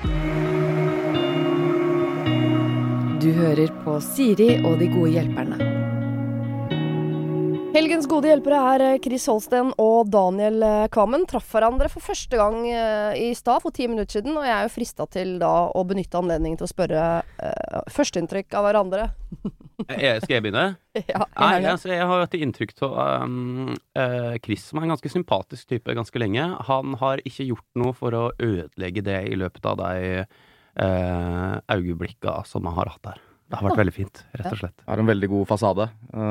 Du hører på Siri og de gode hjelperne. Helgens gode hjelpere er Chris Holsten og Daniel Kvammen. Traff hverandre for første gang i stad for 10 minutter siden, og jeg er jo fristet til da å benytte anledningen til å spørre førsteinntrykk av hverandre. Skal jeg begynne? Ja, jeg har hatt inntrykk av Chris, som er en ganske sympatisk type ganske lenge. Han har ikke gjort noe for å ødelegge det i løpet av de øyeblikka som han har hatt der. Det har vært veldig fint, rett og slett. Det er en veldig god fasade.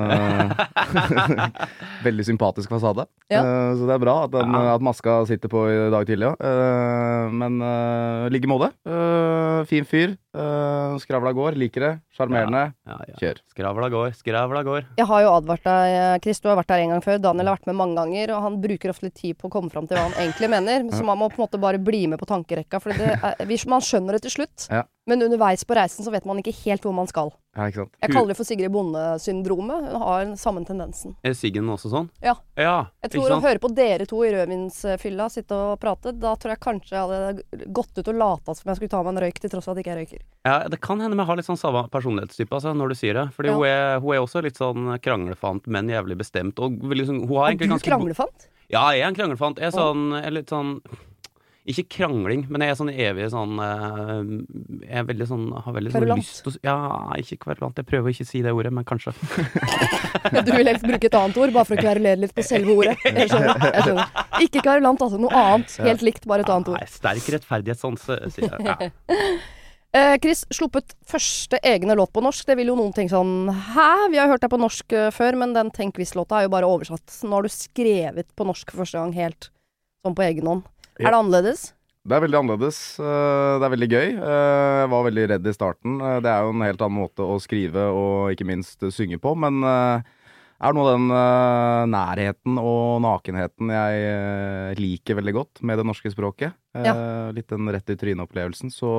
Veldig sympatisk fasade. Ja. Så det er bra at maska sitter på i dag tidlig. Men ligge måte. Fin fyr. Skravla går, liker det. Charmerende. Kjør. Skravla går. Jeg har jo advart deg, Chris, du har vært der en gang før. Daniel har vært med mange ganger, og han bruker ofte litt tid på å komme fram til hva han egentlig mener. Så man må på en måte bare bli med på tankerekka, for man skjønner det til slutt. Ja. Men underveis på reisen så vet man ikke helt hvor man skal. Ja, ikke sant? Jeg kaller det for Sigrid Bonde-syndromet. Hun har den samme tendensen. Er Siggen også sånn? Ja. Jeg tror å høre på dere to i rødvinsfylla sitte og prate, da tror jeg kanskje jeg hadde gått ut og lata som jeg skulle ta meg en røyk, til tross for at jeg ikke røyker. Ja, det kan hende vi har litt sånn samme personlighetstype, altså, når du sier det. Fordi hun er også litt sånn kranglefant, men jævlig bestemt. Og liksom, hun har egentlig ganske... kranglefant? Ja, jeg er en kranglefant. Jeg er litt sånn... Ikke krangling, men jeg er sånn evig sånn jeg er veldig sånn, har veldig sånn lyst til å... Ja, ikke kverulant. Jeg prøver å ikke si det ordet, men kanskje. Du vil helst bruke et annet ord, bare for å kverulere litt på selve ordet. Jeg skjønner. Ikke kverulant, altså. Noe annet. Helt likt, bare et annet ord. Nei, sterk rettferdighetssans, sier jeg. Ja. Chris, sluppet første egne låt på norsk. Det vil jo noen tenke sånn, hæ? Vi har hørt deg på norsk før, men den Tenk Hvis-låta er jo bare oversatt. Nå har du skrevet på norsk for første gang helt sånn på egen hånd. Er det annerledes? Det er veldig annerledes. Det er veldig gøy. Jeg var veldig redd i starten. Det er jo en helt annen måte å skrive og ikke minst synge på, men er nå den nærheten og nakenheten jeg liker veldig godt med det norske språket. Litt den rett i trynet-opplevelsen, så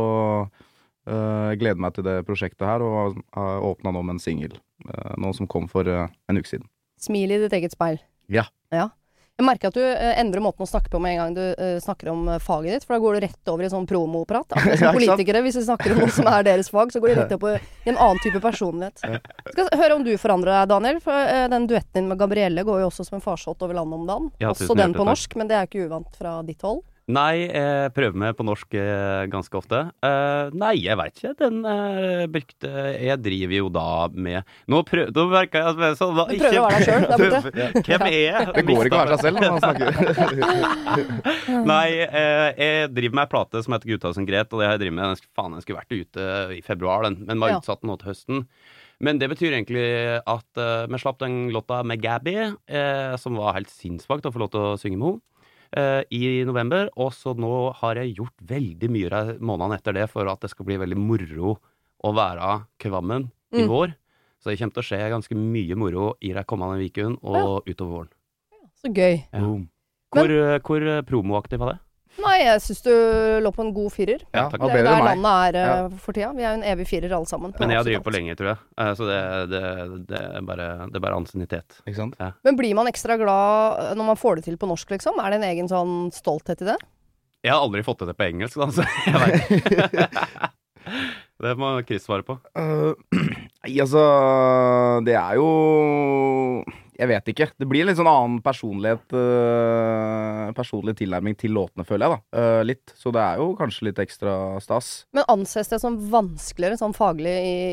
jeg gleder meg til det prosjektet her, og har åpnet nå med en single, nå som kom for en uke siden. Smil i ditt eget speil. Ja. Jeg merker at du endrer måten å snakke på med en gang du snakker om faget ditt, for da går du rett over i sånn promoprat. Akkurat som politikere, hvis vi snakker om noe som er deres fag, så går de rett opp i en annen type personlighet. Skal høre om du forandrer deg, Daniel, for den duetten din med Gabrielle går jo også som en farsott over landet om dagen. Ja, også den på norsk, men det er ikke uvant fra ditt hold. Nei, jeg prøver meg på norsk ganske ofte. Nei, jeg vet ikke. Den brukte... Jeg driver jo da med... Nå merker jeg at sånn... Du prøver å være deg selv, der borte. Hvem er jeg? Det går ikke å være seg selv når man snakker. Nei, jeg driver med en plate som heter Gutta som gret, og det har jeg driver med. Den skulle vært ute i februar, men var utsatt nå til høsten. Men det betyr egentlig at vi slapp den låta med Gabby, som var helt sinnssvakt å få lov til å synge med henne. I november, og så nå har jeg gjort veldig mye månedene etter det for at det skal bli veldig moro å være Kvammen i vår. Så det kommer til å skje ganske mye moro i de kommende vikene og utover våren. Så gøy. Ja. Hvor promoaktiv var det? Nei, jeg synes du lå på en god firer. Ja, takk. Det er der landet er for tida. Vi er jo en evig firer alle sammen. Men jeg har drivet på lenge, tror jeg. Så det er bare ansiennitet. Ikke sant? Ja. Men blir man ekstra glad når man får det til på norsk, liksom? Er det en egen sånn stolthet i det? Jeg har aldri fått det på engelsk, da, så jeg vet. Det må Chris svare på. Altså, det er jo... Jeg vet ikke. Det blir litt sånn annen personlig tilnærming til låtene, føler jeg da. Litt. Så det er jo kanskje litt ekstra stas. Men anses det som vanskeligere, sånn faglig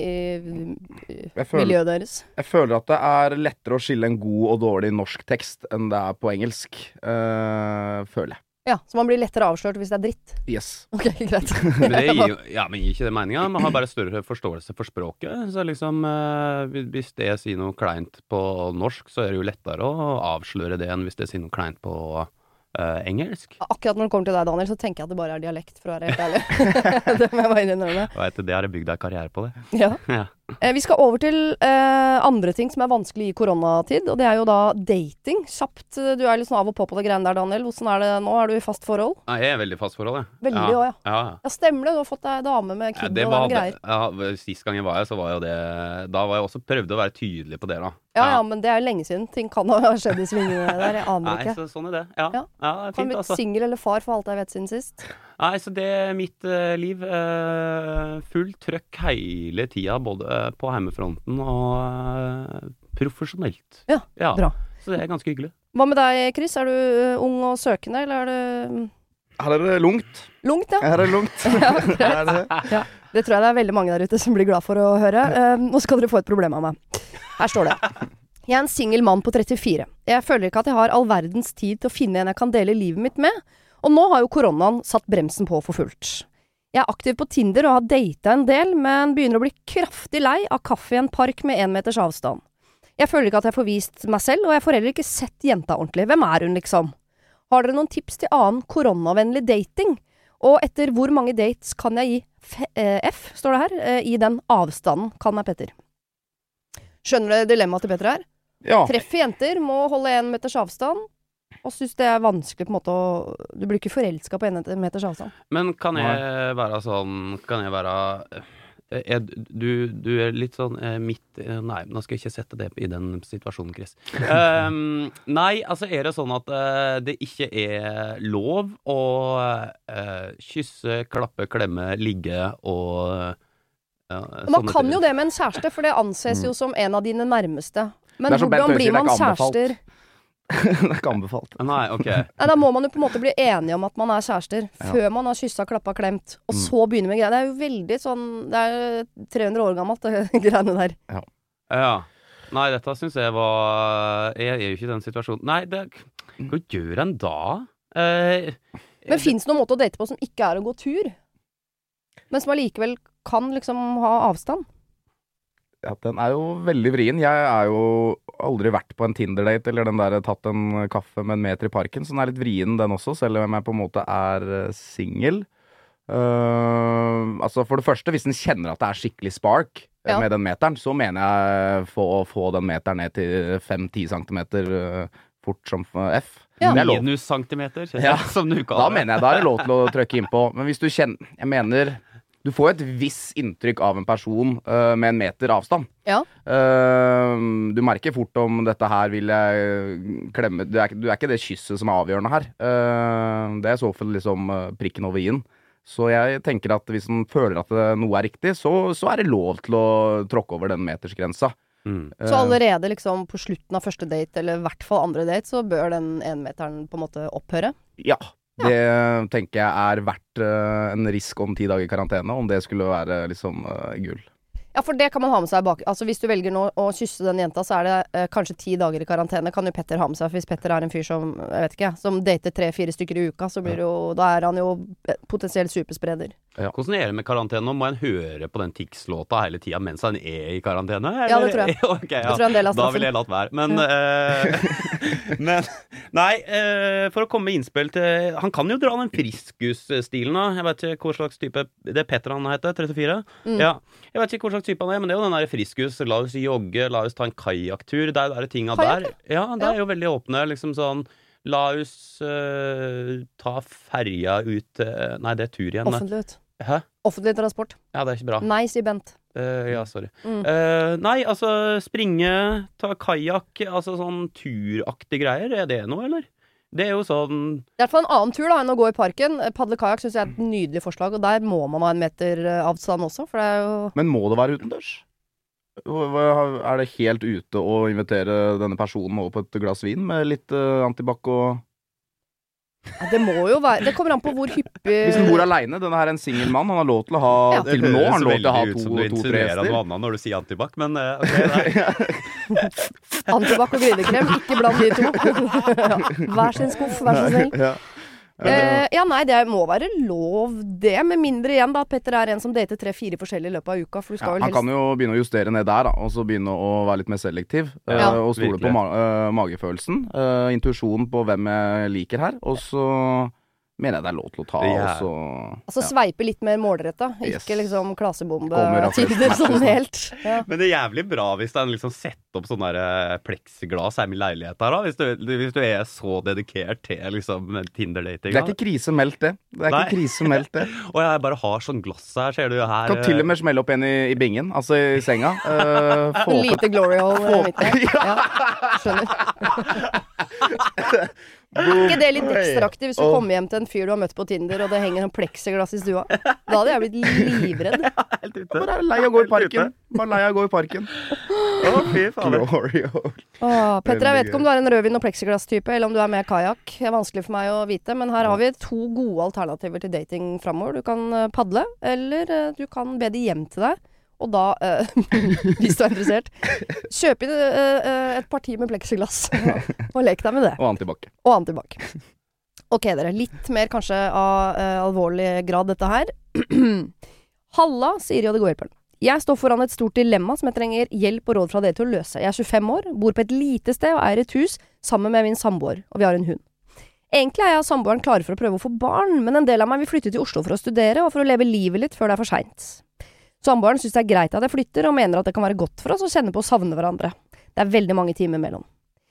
i miljøet deres? Jeg føler at det er lettere å skille en god og dårlig norsk tekst enn det er på engelsk, føler jeg. Ja, så man blir lettere avslørt hvis det er dritt. Yes. Ok, greit. Men det gir ikke det meningen. Man har bare større forståelse for språket. Så liksom, hvis det sier noe kleint på norsk, så er det jo lettere å avsløre det enn hvis det sier noe kleint på engelsk. Akkurat når det kommer til deg, Daniel, så tenker jeg at det bare er dialekt, for å være helt ærlig. Det må jeg bare innrømme. Det har jeg bygd deg karriere på, det. Ja. Vi skal over til andre ting som er vanskelig i koronatid, og det er jo da dating. Kjapt, du er litt sånn av og på det greiene der, Daniel. Hvordan er det nå? Er du i fast forhold? Nei, jeg er veldig fast forhold, jeg. Veldig også, ja. Ja, stemmer det. Du har fått deg dame med kid og noen greier. Ja, sist gang jeg var her, så var jo det... Da var jeg også prøvd å være tydelig på det, da. Ja, men det er jo lenge siden. Ting kan ha skjedd i svingene der. Jeg aner ikke. Nei, sånn er det. Ja, det er fint, Har du vært single eller far for alt jeg vet siden sist? Nei, så det mitt liv. Full trøkk hele tida, både på heimefronten og profesjonelt. Ja, bra. Så det ganske hyggelig. Hva med deg, Chris? Er du ung og søkende, eller er du... Her det lungt. Lungt, ja. Her det lungt. Ja, det tror jeg det er veldig mange der ute som blir glad for å høre. Nå skal dere få et problem av meg. Her står det. Jeg en single mann på 34. Jeg føler ikke at jeg har all verdens tid til å finne en jeg kan dele livet mitt med. Og nå har jo koronaen satt bremsen på for fullt. Jeg aktiv på Tinder og har datet en del, men begynner å bli kraftig lei av kaffe i en park med 1 meters avstand. Jeg føler ikke at jeg får vist meg selv, og jeg får heller ikke sett jenta ordentlig. Hvem er hun, liksom? Har dere noen tips til annen koronavennlig dating? Og etter hvor mange dates kan jeg gi F, står det her, i den avstanden, kan jeg Petter? Skjønner du dilemmaet til Petter her? Ja. Treffer jenter, må holde 1 meters avstand, og synes det er vanskelig på en måte å... Du blir ikke forelsket på 1 meters avstand. Men kan jeg være sånn... Kan jeg være... Du litt sånn midt... Nei, nå skal jeg ikke sette det i den situasjonen, Chris. Nei, altså det sånn at det ikke lov å kysse, klappe, klemme, ligge og man kan jo det med en kjæreste, for det anses jo som en av dine nærmeste. Men hvordan blir man kjærester? Det er ikke anbefalt. Nei, ok. Nei, da må man jo på en måte bli enige om at man er kjærester før man har kysset, klappa, klemt, og så begynner med greier. Det er jo veldig sånn, det er 300 år gammelt, det greiene der. Ja. Nei, dette synes jeg var... Jeg jo ikke i den situasjonen. Nei, hva gjør en da? Men finnes det noen måte å date på som ikke er å gå tur? Men som allikevel kan liksom ha avstand? Ja, den er jo veldig vrien. Jeg er jo aldri vært på en Tinder-date eller den der tatt en kaffe med 1 meter i parken, så den er litt vrien den også, selv om jeg på en måte er single. Altså for det første, hvis den kjenner at det er skikkelig spark med den meteren, så mener jeg få den meteren ned til 5-10 centimeter fort som F. Minus centimeter, som du kaller det. Da mener jeg, da er det lov til å trykke inn på. Men hvis du kjenner, jeg mener... Du får et viss inntrykk av en person med 1 meter avstand. Ja. Du merker fort om dette her vil jeg klemme. Du er ikke det kysset som er avgjørende her. Det er i så fall liksom prikken over i-en. Så jeg tenker at hvis man føler at noe er riktig, så er det lov til å tråkke over den metersgrensa. Så allerede liksom på slutten av første date, eller i hvert fall andre date, så bør den 1 meteren på en måte opphøre? Ja. Det tenker jeg er verdt en risk om 10 dager karantene, om det skulle være liksom gull. Ja, for det kan man ha med seg bak. Altså hvis du velger nå å kysse den jenta, så er det kanskje 10 dager i karantene. Kan jo Petter ha med seg, for hvis Petter er en fyr som, jeg vet ikke, som dater 3-4 stykker i uka, så blir det jo, da er han jo potensielt superspreder. Ja. Hvordan det med karantene nå? Må en høre på den Tix-låta hele tiden mens han i karantene? Eller? Ja, det tror jeg. Okay, det tror jeg en del av straffen. Da vil jeg latt være. Men, nei, for å komme med innspill til... Han kan jo dra den friskus-stilen da. Jeg vet ikke hva slags type... Det er Petter han heter, 34. Ja. Jeg vet ikke hva slags type han men det er jo den der friskus. La oss jogge, la oss ta en kajaktur. Det er tinga der. Ja, det er jo veldig åpne, liksom sånn... La oss ta ferja ut... Nei, det er tur igjen. Offentlig ut. Hæ? Offentlig transport. Ja, det er ikke bra. Nei, sier Bent. Ja, sorry. Nei, altså springe, ta kajak, altså sånn turaktig greier. Er det noe, eller? Det er jo sånn... Det er i hvert fall en annen tur da, enn å gå i parken. Padle kajak synes jeg er et nydelig forslag, og der må man ha 1 meter avstand også, for det er jo... Men må det være utendørs? Er det helt ute å invitere denne personen over på et glass vin med litt antibac og... Ja, det må jo være... Det kommer an på hvor hyppig... Hvis han bor alene, denne her er en single mann, han har lov til å ha... Ja. Til og med nå har han lov til å ha 2-3 gjester. Når du sier antibac, men ok, Antibac og grynekrem, ikke bland de to. Hver sin skuff, vær så snill. Ja, nei, det må være lov det, med mindre igjen da, at Petter er en som dater 3-4 forskjellige i løpet av uka, for du skal vel helst... Han kan jo begynne å justere ned der da, og så begynne å være litt mer selektiv, og stole på magefølelsen, intuisjonen på hvem jeg liker her, og så mener jeg det er lov til å ta, altså sveipe litt mer målretta, ikke liksom klasebombe tider sånn helt. Men det er jævlig bra hvis den liksom setter opp sånn der plexiglas hjemme i leiligheten her da, hvis du er så dedikert til liksom Tinder-dating. Det er ikke krisemeldt det. Og jeg bare har sånn glass her, ser du her. Kan til og med smelle opp en i bingen, altså i senga. Lite glory hole midt der. Ja, skjønner. Ikke det litt ekstraktiv hvis du kommer hjem til en fyr du har møtt på Tinder, og det henger en plexiglass i stua? Da hadde jeg blitt livredd. Helt ute. Bare lei av å gå i parken. Fy faen. Petter, jeg vet ikke om du er en rødvin- og plexiglass-type, eller om du er med kajak. Det er vanskelig for meg å vite, men her har vi 2 gode alternativer til dating fremover. Du kan padle, eller du kan be de hjem til deg. Og da, hvis du er interessert, kjøp inn et parti med plexiglass og lek deg med det. Og antibac. Ok, dere. Litt mer kanskje av alvorlig grad dette her. Halla, Siri og det gode hjelperen. Jeg står foran et stort dilemma som jeg trenger hjelp og råd fra dere til å løse. Jeg er 25 år, bor på et lite sted og eier et hus sammen med min samboer, og vi har en hund. Egentlig er jeg og samboeren klare for å prøve å få barn, men en del av meg vil flytte til Oslo for å studere og for å leve livet litt før det er for sent. Samboeren synes det er greit at jeg flytter, og mener at det kan være godt for oss å kjenne på å savne hverandre. Det er veldig mange timer mellom.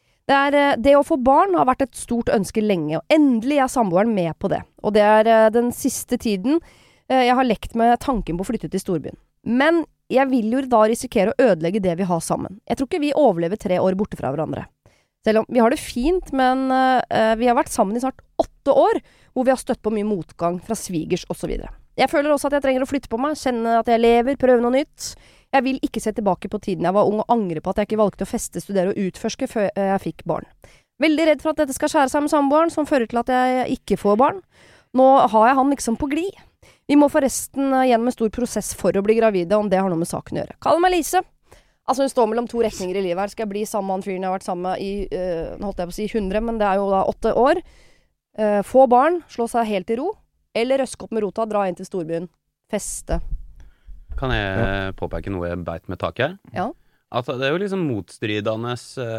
Det å få barn har vært et stort ønske lenge, og endelig er samboeren med på det. Og det er den siste tiden jeg har lekt med tanken på å flytte til storbyen. Men jeg vil jo da risikere å ødelegge det vi har sammen. Jeg tror ikke vi overlever 3 år borte fra hverandre. Selv om vi har det fint, men vi har vært sammen i snart 8 år, hvor vi har støtt på mye motgang fra svigers og så videre. Jeg føler også at jeg trenger å flytte på meg, kjenne at jeg lever, prøve noe nytt. Jeg vil ikke se tilbake på tiden jeg var ung og angre på at jeg ikke valgte å feste, studere og utforske før jeg fikk barn. Veldig redd for at dette skal skjære seg med samboeren, som fører til at jeg ikke får barn. Nå har jeg han liksom på glid. Vi må forresten gjennom en stor prosess for å bli gravide, om det har noe med saken å gjøre. Kall meg Lise. Altså hun står mellom 2 retninger i livet her. Skal jeg bli sammen med han fyren jeg har vært sammen med i, nå holdt jeg på å si 100, men det er jo da 8 år. Få barn, slå seg helt i ro. Eller røske opp med rota, dra inn til storbyen. Feste. Kan jeg påpeke noe jeg beit med tak her? Ja. Altså, det er jo liksom motstridende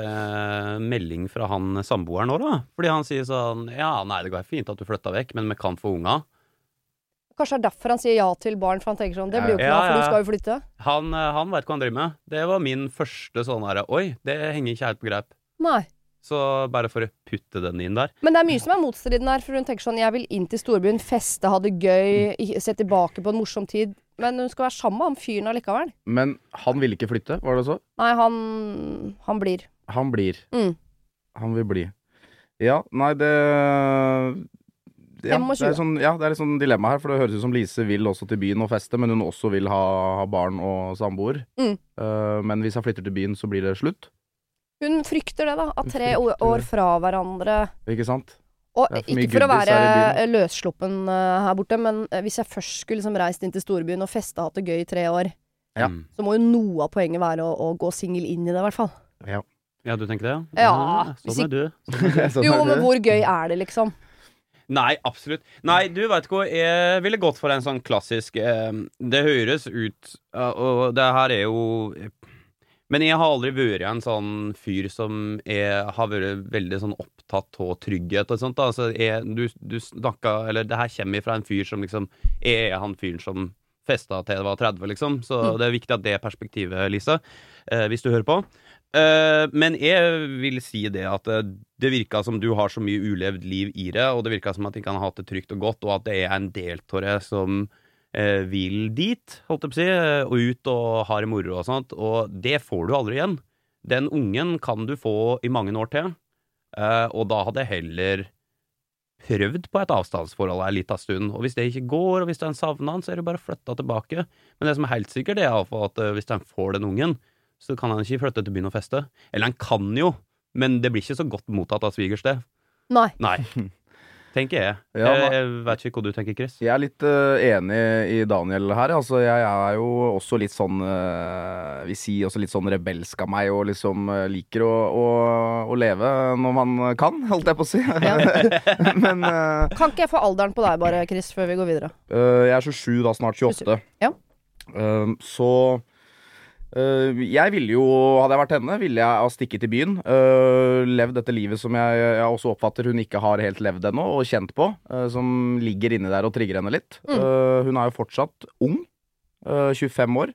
melding fra han samboeren nå da. Fordi han sier sånn, ja, nei, det går fint at du flytter vekk, men vi kan få unga. Kanskje det er derfor han sier ja til barn, for han tenker sånn, det blir jo ikke noe, for du skal jo flytte. Han vet hva han driver med. Det var min første sånn her, oi, det henger ikke helt på greip. Nei. Så bare for å putte den inn der. Men det er mye som er motstridende her, for hun tenker sånn, jeg vil inn til storbyen, feste, ha det gøy, se tilbake på en morsom tid. Men hun skal være sammen med han fyren allikevel. Men han vil ikke flytte, var det så? Nei, han blir. Han blir. Han vil bli. Ja, nei, det er litt sånn dilemma her, for det høres ut som Lise vil også til byen og feste, men hun også vil ha barn og samboer. Men hvis jeg flytter til byen, så blir det slutt. Hun frykter det da, at 3 år fra hverandre. Ikke sant? Og ikke for å være løssluppen her borte, men hvis jeg først skulle liksom reist inn til storbyen og feste hatt det gøy i 3 år, så må jo noe av poenget være å gå singel inn i det i hvert fall. Ja, du tenker det? Ja. Sånn er du. Jo, men hvor gøy er det liksom? Nei, absolutt. Nei, du vet hva, jeg ville gått for en sånn klassisk det høres ut, og det her er jo... Men jeg har aldri vært en sånn fyr som har vært veldig sånn opptatt av trygghet og sånt da. Altså, du snakket, eller det her kommer fra en fyr som liksom han fyren som festet til det var 30 liksom. Så det er viktig at det perspektivet, Lisa, hvis du hører på. Men jeg vil si det at det virker som du har så mye ulevd liv i det, og det virker som at de kan ha hatt det trygt og godt, og at det er en del av det som vil dit, holdt jeg på å si, og ut og har moro og sånt, og det får du aldri igjen. Den ungen kan du få i mange år til, og da hadde jeg heller prøvd på et avstandsforhold en liten stund, og hvis det ikke går, og hvis den savner han, så er det bare flyttet tilbake. Men det som er helt sikkert, det er at hvis den får den ungen, så kan han ikke flytte til byen og feste. Eller han kan jo, men det blir ikke så godt mottatt av svigers det. Nei. Tenker jeg. Ja, jeg vet ikke hva du tenker, Chris. Jeg er litt enig i Daniel her. Altså, jeg er jo også litt sånn vi sier også litt sånn rebelsk av meg, og liksom liker å leve når man kan, holdt jeg på å si. Ja. Men kan ikke jeg få alderen på deg bare, Chris, før vi går videre? Jeg er 27, da snart 28. Ja. Så jeg ville jo, hadde jeg vært henne, ville jeg ha stikket til byen, levd dette livet som jeg også oppfatter hun ikke har helt levd ennå, og kjent på, som ligger inni der og trigger henne litt. Hun er jo fortsatt ung, 25 år,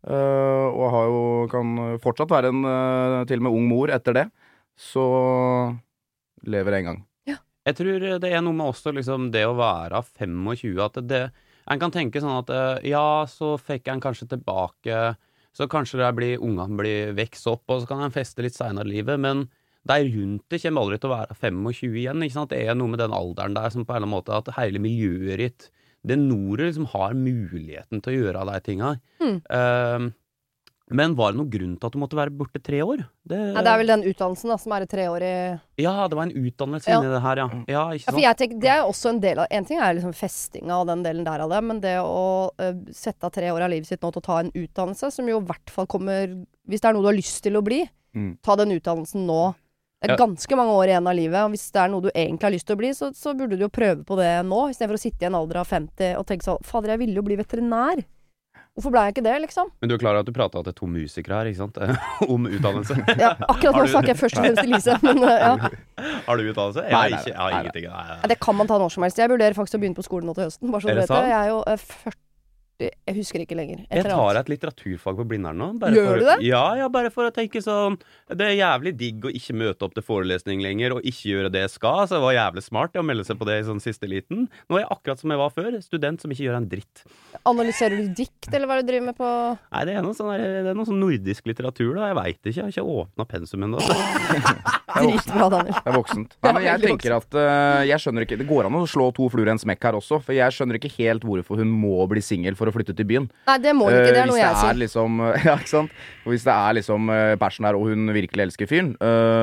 og kan fortsatt være en til og med ung mor etter det, så lever jeg en gang. Ja. Jeg tror det er noe med også liksom, det å være 25, at en kan tenke sånn at ja, så fikk en kanskje tilbake. Så kanskje ungene blir vekst opp, og så kan han feste litt senere i livet, men de rundt det kommer aldri til å være 25 igjen, ikke sant? Det noe med den alderen der som på en eller annen måte at hele miljøet ditt, det når du liksom har muligheten til å gjøre de tingene. Men var det noen grunn til at du måtte være borte 3 år? Det vel den utdannelsen da, som 3 år i... Ja, det var en utdannelse inni det her, ja. Ikke sant? For jeg tenker, det også en del av... En ting liksom festinga og den delen der av det, men det å sette av 3 år av livet sitt nå til å ta en utdannelse, som jo i hvert fall kommer... Hvis det noe du har lyst til å bli, ta den utdannelsen nå. Det ganske mange år igjen av livet, og hvis det noe du egentlig har lyst til å bli, så burde du jo prøve på det nå, i stedet for å sitte i en alder av 50 og tenke sånn, fader, jeg ville jo bli veterinær. Hvorfor ble jeg ikke det, liksom? Men du klar at du pratet til 2 musikere her, ikke sant? Om utdannelse. Ja, akkurat nå snakker jeg først og fremst til Lise, men ja. Har du utdannelse? Jeg har ingenting. Det kan man ta når som helst. Jeg vurderer faktisk å begynne på skolen nå til høsten, bare så du vet det. Jeg jo 40, jeg husker ikke lenger. Jeg tar et litteraturfag på Blindern nå. Gjør du det? Ja, bare for å tenke sånn, det jævlig digg å ikke møte opp til forelesning lenger, og ikke gjøre det jeg skal, så det var jævlig smart å melde seg på det i sånn siste liten. Nå jeg akkurat som jeg var før, student som ikke gjør en dritt. Analyserer du dikt, eller hva du driver med på? Nei, det noe sånn nordisk litteratur da, jeg vet ikke, jeg har ikke åpnet pensum ennå. Dritbra, Daniel. Det voksent. Nei, men jeg tenker at, jeg skjønner ikke, det går an å slå 2 fluer i en smekk her også, for jeg skjønner ikke helt hvorfor hun må bli single for å flytte til byen. Nei, det må hun ikke, det noe jeg sier. Liksom, ja, ikke sant? Og hvis det liksom passion her, og hun virkelig elsker fyren,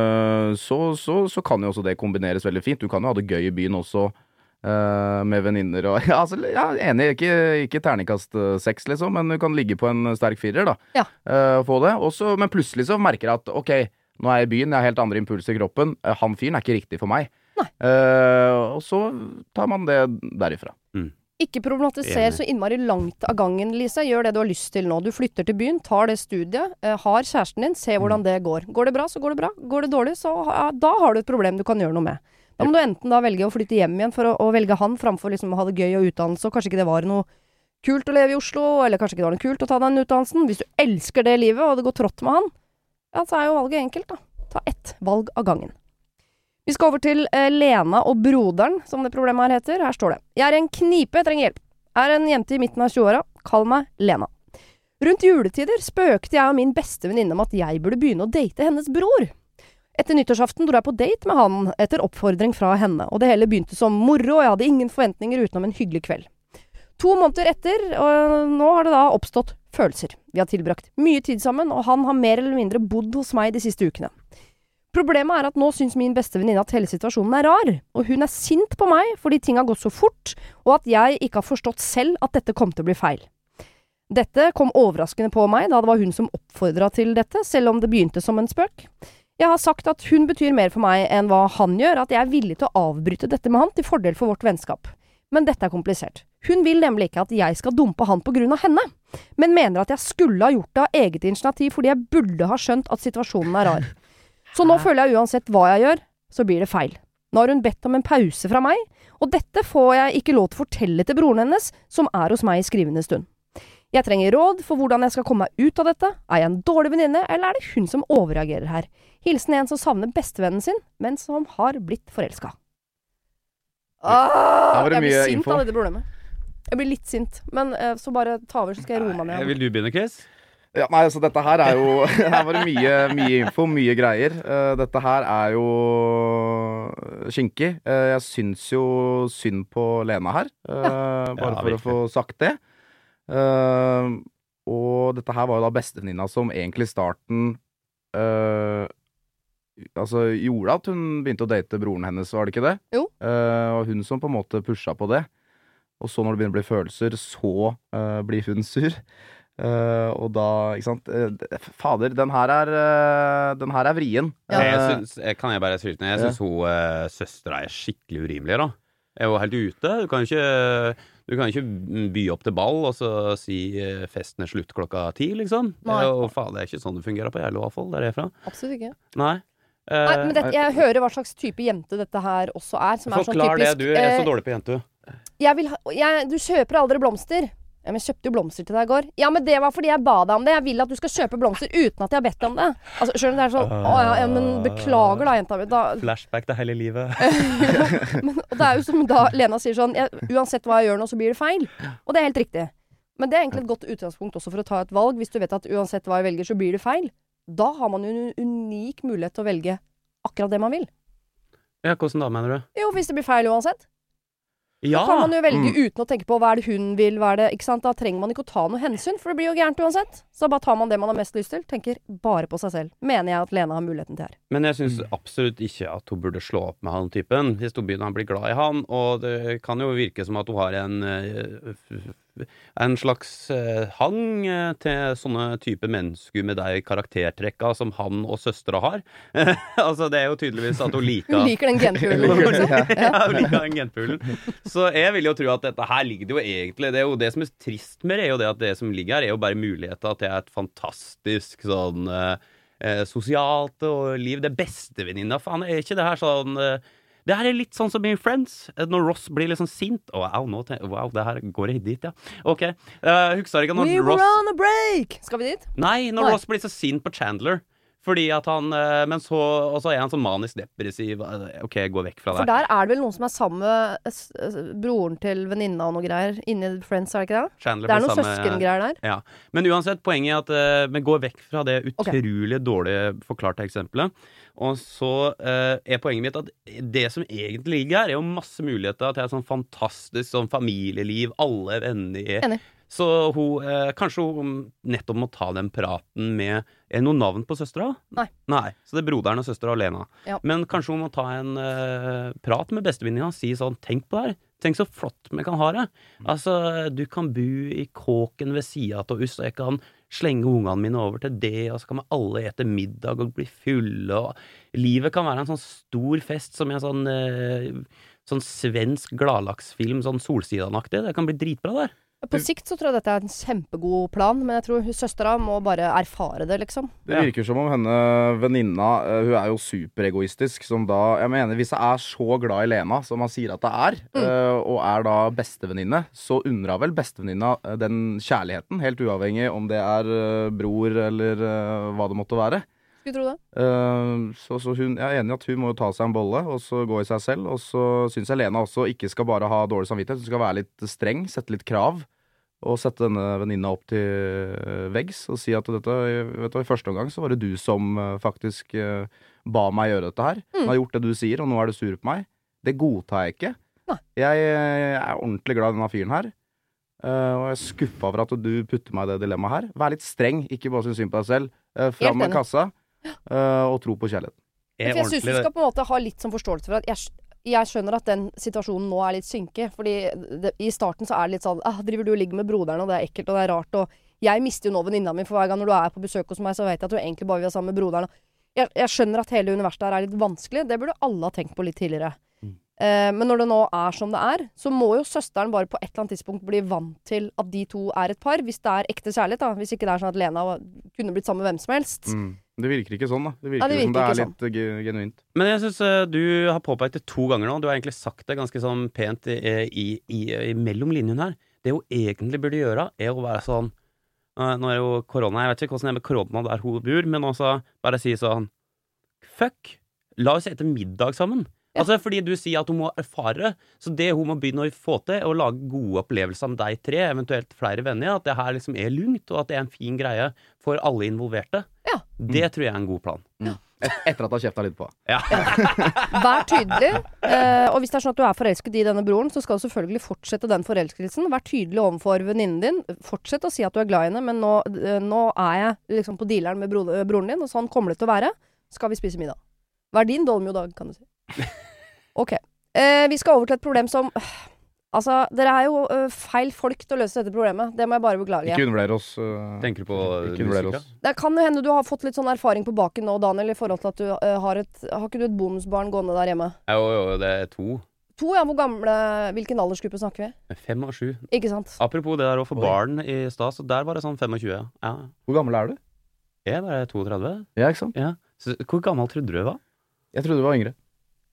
så kan jo også det kombineres veldig fint. Du kan jo ha det gøy i byen også, med venninner og ja, altså, ja, enig, ikke terningkast 6 liksom, men du kan ligge på en sterk 4 da. Ja. Få det. Også, men plutselig så merker jeg at ok, nå er jeg i byen, jeg har helt andre impulser i kroppen. Han fyren ikke riktig for meg. Og så tar man det derifra. Ikke problematisere så innmari langt av gangen, Lise. Gjør det du har lyst til nå. Du flytter til byen, tar det studiet, har kjæresten din, se hvordan det går. Går det bra, så går det bra. Går det dårlig, så da har du et problem du kan gjøre noe med. Da må du enten da velge å flytte hjem igjen for å velge han, framfor liksom å ha det gøy og utdannelse, og kanskje ikke det var noe kult å leve i Oslo, eller kanskje ikke det var noe kult å ta den utdannelsen. Hvis du elsker det livet, og det går trått med han, ja, så jo valget enkelt da. Ta ett valg av gangen. Vi skal over til Lena og broderen, som det problemet her heter. Her står det. Jeg en knipe, jeg trenger hjelp. Jeg en jente i midten av 20-åra. Kall meg Lena. Rundt juletider spøkte jeg og min beste venninne om at jeg burde begynne å date hennes bror. Etter nyttårsaften dro jeg på date med han etter oppfordring fra henne, og det hele begynte som moro, og jeg hadde ingen forventninger utenom en hyggelig kveld. 2 måneder etter, og nå har det da oppstått følelser. Vi har tilbrakt mye tid sammen, og han har mer eller mindre bodd hos meg de siste ukene. Problemet at nå synes min beste venninne at hele situasjonen rar, og hun sint på meg fordi ting har gått så fort, og at jeg ikke har forstått selv at dette kom til å bli feil. Dette kom overraskende på meg, da det var hun som oppfordret til dette, selv om det begynte som en spøk. Jeg har sagt at hun betyr mer for meg enn hva han gjør, at jeg villig til å avbryte dette med han til fordel for vårt vennskap. Men dette komplisert. Hun vil nemlig ikke at jeg skal dumpe han på grunn av henne, men mener at jeg skulle ha gjort det av eget initiativ fordi jeg burde ha skjønt at situasjonen rar. Så nå føler jeg uansett hva jeg gjør, så blir det feil. Nå har hun bedt om en pause fra meg, og dette får jeg ikke lov til å fortelle til broren hennes, som hos meg i skrivende stund. Jeg trenger råd for hvordan jeg skal komme meg ut av dette. Jeg en dårlig venninne, eller det hun som overreagerer her? Hilsen en som savner bestevennen sin, men som har blitt forelsket. Jeg blir sint av dette problemet. Jeg blir litt sint, men så bare ta over, så skal jeg roe meg ned. Vil du begynne, Chris? Ja, nei, altså dette her jo her var det mye info, mye greier. Dette her jo skinkig. Jeg syns jo synd på Lena her, bare for å få sagt det. Og dette her var jo da bestevenninna som egentlig i starten altså gjorde at hun begynte å date broren hennes, var det ikke det? Jo. Og hun som på en måte pusha på det. Og så når det begynner å bli følelser, så blir hun sur. Og da, ikke sant, fader, den her er vrien. Ja. Kan jeg bare skryte ned? Jeg synes hun søstera skikkelig urimelig da. Jeg var helt ute. Du kan ikke by opp til ball og så si festen slutt 10:00 liksom. Og faen, det ikke sånn det fungerer på Gjerlo i hvert fall, der jeg fra. Absolutt ikke. Nei. Nei, men jeg hører hva slags type jente dette her også som sånn forklar typisk. Det, du er så dårlig på jente. Du kjøper aldri blomster. Ja, men jeg kjøpte jo blomster til deg i går. Ja, men det var fordi jeg ba deg om det. Jeg vil at du skal kjøpe blomster uten at jeg har bedt deg om det. Altså, skjønner du, det sånn, ja, men beklager da, jenta mi. Flashback til hele livet. Men, og det jo som da Lena sier sånn, uansett hva jeg gjør nå, så blir det feil. Og det helt riktig. Men det egentlig et godt utgangspunkt også for å ta et valg. Hvis du vet at uansett hva jeg velger, så blir det feil. Da har man jo en unik mulighet til å velge akkurat det man vil. Ja, hvordan da, mener du? Jo, hvis det blir feil uansett. Ja! Så kan man jo velge uten å tenke på hva er det hun vil, hva er det, ikke sant? Da trenger man ikke å ta noe hensyn, for det blir jo gærent uansett. Så bare tar man det man har mest lyst til, tenker bare på seg selv. Mener jeg at Lena har muligheten til her. Men jeg synes absolutt ikke at hun burde slå opp med han typen, hvis hun begynner å bli glad i han, og det kan jo virke som at hun har en slags hang til sånne type mennesker med de karaktertrekka som han og søstra har. Altså, det er jo tydeligvis at hun liker... Hun liker den genpulen. Ja, hun liker den genpulen. Så jeg vil jo tro at dette her ligger det jo egentlig, det er jo det som er trist med det, er jo det at det som ligger her er jo bare muligheter til et fantastisk sånn sosialt og liv, det beste venninna. Faen, er ikke det her sånn... Det her er litt sånn som i Friends, når Ross blir liksom sint. Wow, det her går jeg dit, ja. Ok, husker ikke når We Ross... were on a break! Skal vi dit? Nei, når Ross blir så sint på Chandler. Fordi at han, men så, og så er han sånn manisk depressiv. Ok, gå vekk fra det. For der er det vel noen som er sammen med broren til venninna og noe greier inni Friends, er det ikke det? Chandler Det er noen søskengreier der. Ja, men uansett, poenget er at vi går vekk fra det utrolig dårlig forklarte eksempelet. Og så er poenget mitt at det som egentlig ligger her, er jo masse muligheter til et sånn fantastisk sånn familieliv, alle venner. Enig. Så hun, kanskje hun nettopp må ta den praten med noen navn på søstra? Nei, så det er broderen og søstra og Lena. Ja. Men kanskje hun må ta en prat med bestevenninna og si sånn, tenk på det her. Tenk så flott vi kan ha det. Altså, du kan bo i kåken ved siden av oss, og jeg kan slenge ungene mine over til det, og så kan vi alle ete middag og bli fulle, og livet kan være en sånn stor fest som en sånn svensk gladlagsfilm, sånn Solsidan-aktig. Det kan bli dritbra der. På sikt så tror jeg dette er en kjempegod plan, men jeg tror søstera må bare erfare det, liksom. Det virker som om henne venninna, hun er jo superegoistisk, som da, jeg mener, hvis jeg er så glad i Lena, som han sier at det er, og er da bestevenninne, så unner hun vel bestevenninna den kjærligheten, helt uavhengig om det er bror eller hva det måtte være. Skulle tro det. Så jeg er enig i at hun må ta seg en bolle, og så gå i seg selv, og så synes jeg Lena også ikke skal bare ha dårlig samvittighet, hun skal være litt streng, sette litt krav, og sette denne venninna opp til veggs, og si at dette, vet du, i første omgang så var det du som faktisk ba meg gjøre dette her. Hun har gjort det du sier, og nå er du sur på meg. Det godtar jeg ikke. Jeg er ordentlig glad i denne fyren her, og jeg er skuffet over at du putter meg i det dilemmaet her. Vær litt streng, ikke bare synes synd på deg selv. Fram med kassa. Og tro på kjærligheten. Jeg synes du skal på en måte ha litt sånn forståelse for at jeg skjønner at den situasjonen nå er litt synke, fordi i starten så er det litt sånn driver du og ligger med broderen, og det er ekkelt og det er rart, og jeg mister jo nå venninna mi, for hver gang når du er på besøk hos meg, så vet jeg at du egentlig bare vil være sammen med broderen. Jeg skjønner at hele universet her er litt vanskelig, det burde alle ha tenkt på litt tidligere. Men når det nå er som det er, så må jo søsteren bare på et eller annet tidspunkt bli vant til at de to er et par, hvis det er ekte kjærlighet da, hvis ikke det er sånn at Lena kunne blitt sammen med hvem som helst. Det virker ikke sånn da. Det virker som det er litt genuint. Men jeg synes du har påpekt det 2 ganger nå. Du har egentlig sagt det ganske sånn pent i mellom linjen her. Det hun egentlig burde gjøre er å være sånn, nå er jo korona, jeg vet ikke hvordan det er med korona der hun bor, men også bare si sånn, fuck, la oss ete middag sammen. Altså fordi du sier at hun må erfare, så det hun må begynne å få til er å lage gode opplevelser med de 3, eventuelt flere venner, at det her liksom er lungt, og at det er en fin greie for alle involverte. Ja. Det tror jeg er en god plan. Etter at du har kjeftet litt på. Ja. Vær tydelig, og hvis det er sånn at du er forelsket i denne broren, så skal du selvfølgelig fortsette den forelskelsen. Vær tydelig overfor venninnen din. Fortsett å si at du er glad i henne, men nå er jeg liksom på dealeren med broren din, og sånn kommer det til å være. Skal vi spise middag? Hva er din dolmio-dag, kan du si? Ok, vi skal over til et problem som altså, dere er jo feil folk til å løse dette problemet. Det må jeg bare beklage. Ikke undervurdere oss. Tenker du på musikk? Det kan jo hende du har fått litt sånn erfaring på baken nå, Daniel, i forhold til at du har ikke du et bonusbarn gående der hjemme? Jo, det er 2. 2, ja, hvor gamle, hvilken aldersgruppe snakker vi? 5 og 7. Ikke sant? Apropos det der å få barn i sted, så der var det sånn 25, ja. Hvor gammel er du? Jeg var 32. Ja, ikke sant? Ja. Så, hvor gammel trodde du det var? Jeg trodde du var yngre.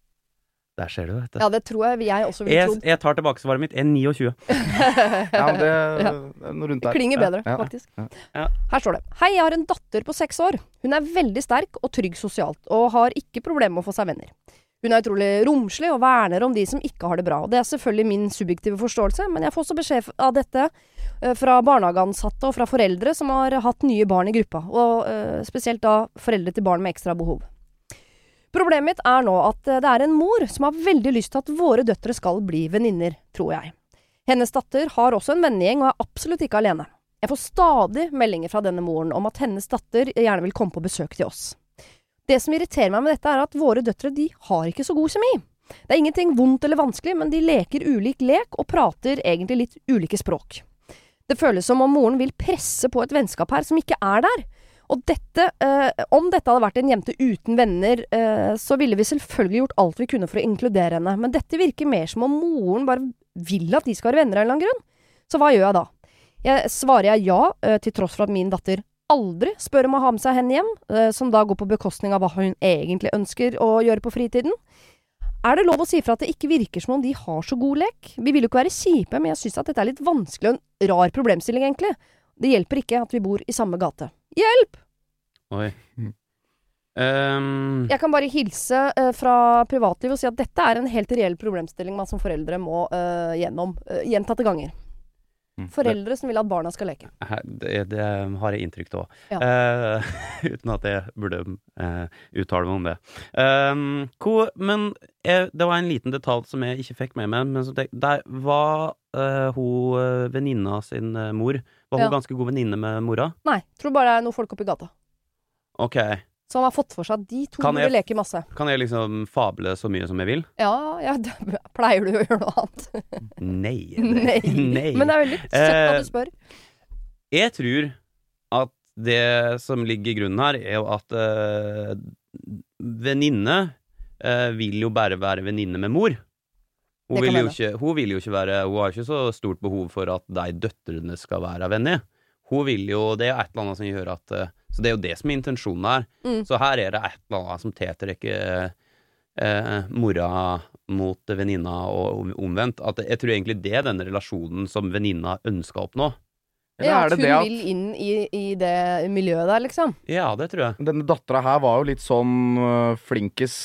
Der ser du, vet du. Ja, det tror jeg også ville trodd. Jeg tar tilbake svaret mitt. Jeg er 29. Ja, men det er noe rundt der. Det klinger bedre, faktisk. Ja. Her står det. Hei, jeg har en datter på 6 år. Hun er veldig sterk og trygg sosialt, og har ikke problemer med å få seg venner. Hun er utrolig romslig og verner om de som ikke har det bra. Og det er selvfølgelig min subjektive forståelse, men jeg får også beskjed av dette fra barnehageansatte og fra foreldre som har hatt nye barn i gruppa, og spesielt da foreldre til barn med ekstra behov. Problemet mitt nå at det en mor som har veldig lyst til at våre døtre skal bli venninner, tror jeg. Hennes datter har også en vennegjeng og absolutt ikke alene. Jeg får stadig meldinger fra denne moren om at hennes datter gjerne vil komme på besøk til oss. Det som irriterer meg med dette at våre døtre, de har ikke så god kjemi. Det ingenting vondt eller vanskelig, men de leker ulik lek og prater egentlig litt ulike språk. Det føles som om moren vil presse på et vennskap her som ikke der. Og om dette hadde vært en jente uten venner, så ville vi selvfølgelig gjort alt vi kunne for å inkludere henne. Men dette virker mer som om moren bare vil at de skal være venner av en eller annen grunn. Så hva gjør jeg da? Svarer jeg ja, til tross for at min datter aldri spør om å ha med seg henne hjem, som da går på bekostning av hva hun egentlig ønsker å gjøre på fritiden? Det lov å si fra at det ikke virker som om de har så god lek? Vi vil jo ikke være kjipe, men jeg synes at dette litt vanskelig og en rar problemstilling egentlig. Det hjelper ikke at vi bor i samme gate. Hjelp! Oi. Jeg kan bare hilse fra privatliv og si at dette en helt reell problemstilling man som foreldre må gjennom gjentatte ganger. Foreldre som vil at barna skal leke. Det har jeg inntrykk av. Ja. Uten at jeg burde uttale meg om det. Men det var en liten detalj som jeg ikke fikk med meg, men så der var hun venninna sin mor. Var hun ganske god venninne med mora? Nei, tror bare det noen folk oppe i gata. Ok. Så han har fått for seg at de to vil leke masse. Kan jeg liksom fable så mye som jeg vil? Ja, pleier du å gjøre noe annet? Nei. Men det veldig søtt at du spør. Jeg tror at det som ligger i grunnen her, jo at venninne vil jo bare være venninne med mor. Hun vil jo ikke være, hun har ikke så stort behov for at de døtrene skal være venner. Hun vil jo, det et eller annet som gjør at, så det jo det som intensjonen her. Så her det et eller annet som tiltrekker mora mot venninna og omvendt. At jeg tror egentlig det denne relasjonen som venninna ønsker å oppnå. Ja, at hun vil inn i det miljøet der, liksom. Ja, det tror jeg. Denne dattera her var jo litt sånn flinkis.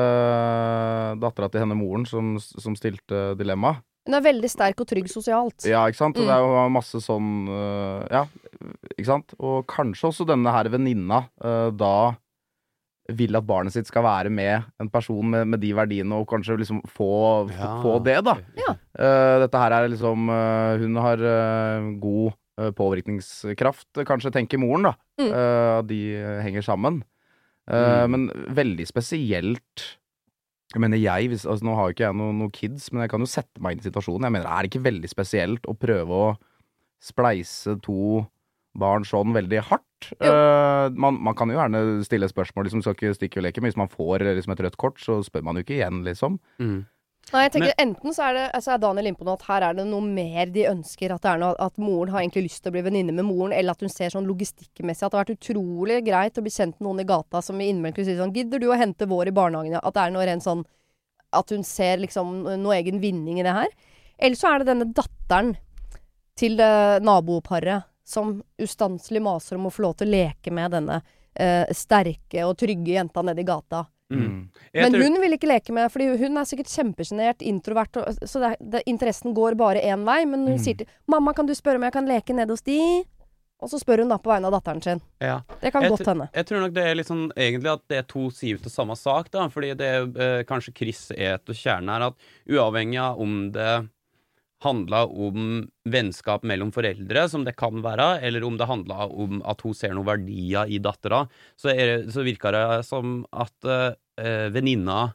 Dattera til henne moren som stilte dilemma. Hun veldig sterk og trygg sosialt. Ja, ikke sant? Og det jo masse sånn ja, ikke sant? Og kanskje også denne her venninna da vil at barnet sitt skal være med en person med de verdiene, og kanskje liksom få det, da. Ja. Dette her liksom hun har god påvirkningskraft, kanskje tenker moren, da. De henger sammen. Men veldig spesielt. Jeg mener altså nå har jo ikke jeg noen kids, men jeg kan jo sette meg inn i situasjonen. Jeg mener, det ikke veldig spesielt å prøve å spleise to barn sånn veldig hardt? Man kan jo gjerne stille spørsmål, liksom, skal ikke stikke og leke, men hvis man får liksom, et rødt kort, så spør man jo ikke igjen, liksom. Nei, jeg tenker enten så altså Daniel inne på noe at her det noe mer de ønsker, at det noe, at moren har egentlig lyst til å bli venninne med moren, eller at hun ser sånn logistikkmessig, at det har vært utrolig greit å bli kjent med noen i gata som innimellom sier sånn, gidder du å hente vår i barnehagen? At det noe rent sånn, at hun ser liksom noe egen vinning i det her. Eller så det denne datteren til naboparet som ustanselig maser om å få lov til å leke med denne sterke og trygge jenta nede i gata. Men hun vil ikke leke med, fordi hun sikkert kjempegenert, introvert, så interessen går bare en vei, men hun sier til mamma, kan du spørre om jeg kan leke ned hos de? Og så spør hun da på vegne av datteren sin. Ja. Det kan godt hende. Jeg tror nok det litt sånn, egentlig at det to sider til samme sak da, fordi det kanskje Chris et og kjernen her, at uavhengig av om det handlet om vennskap mellom foreldre, som det kan være, eller om det handlet om at hun ser noen verdier i dattera, så virker det som at venninna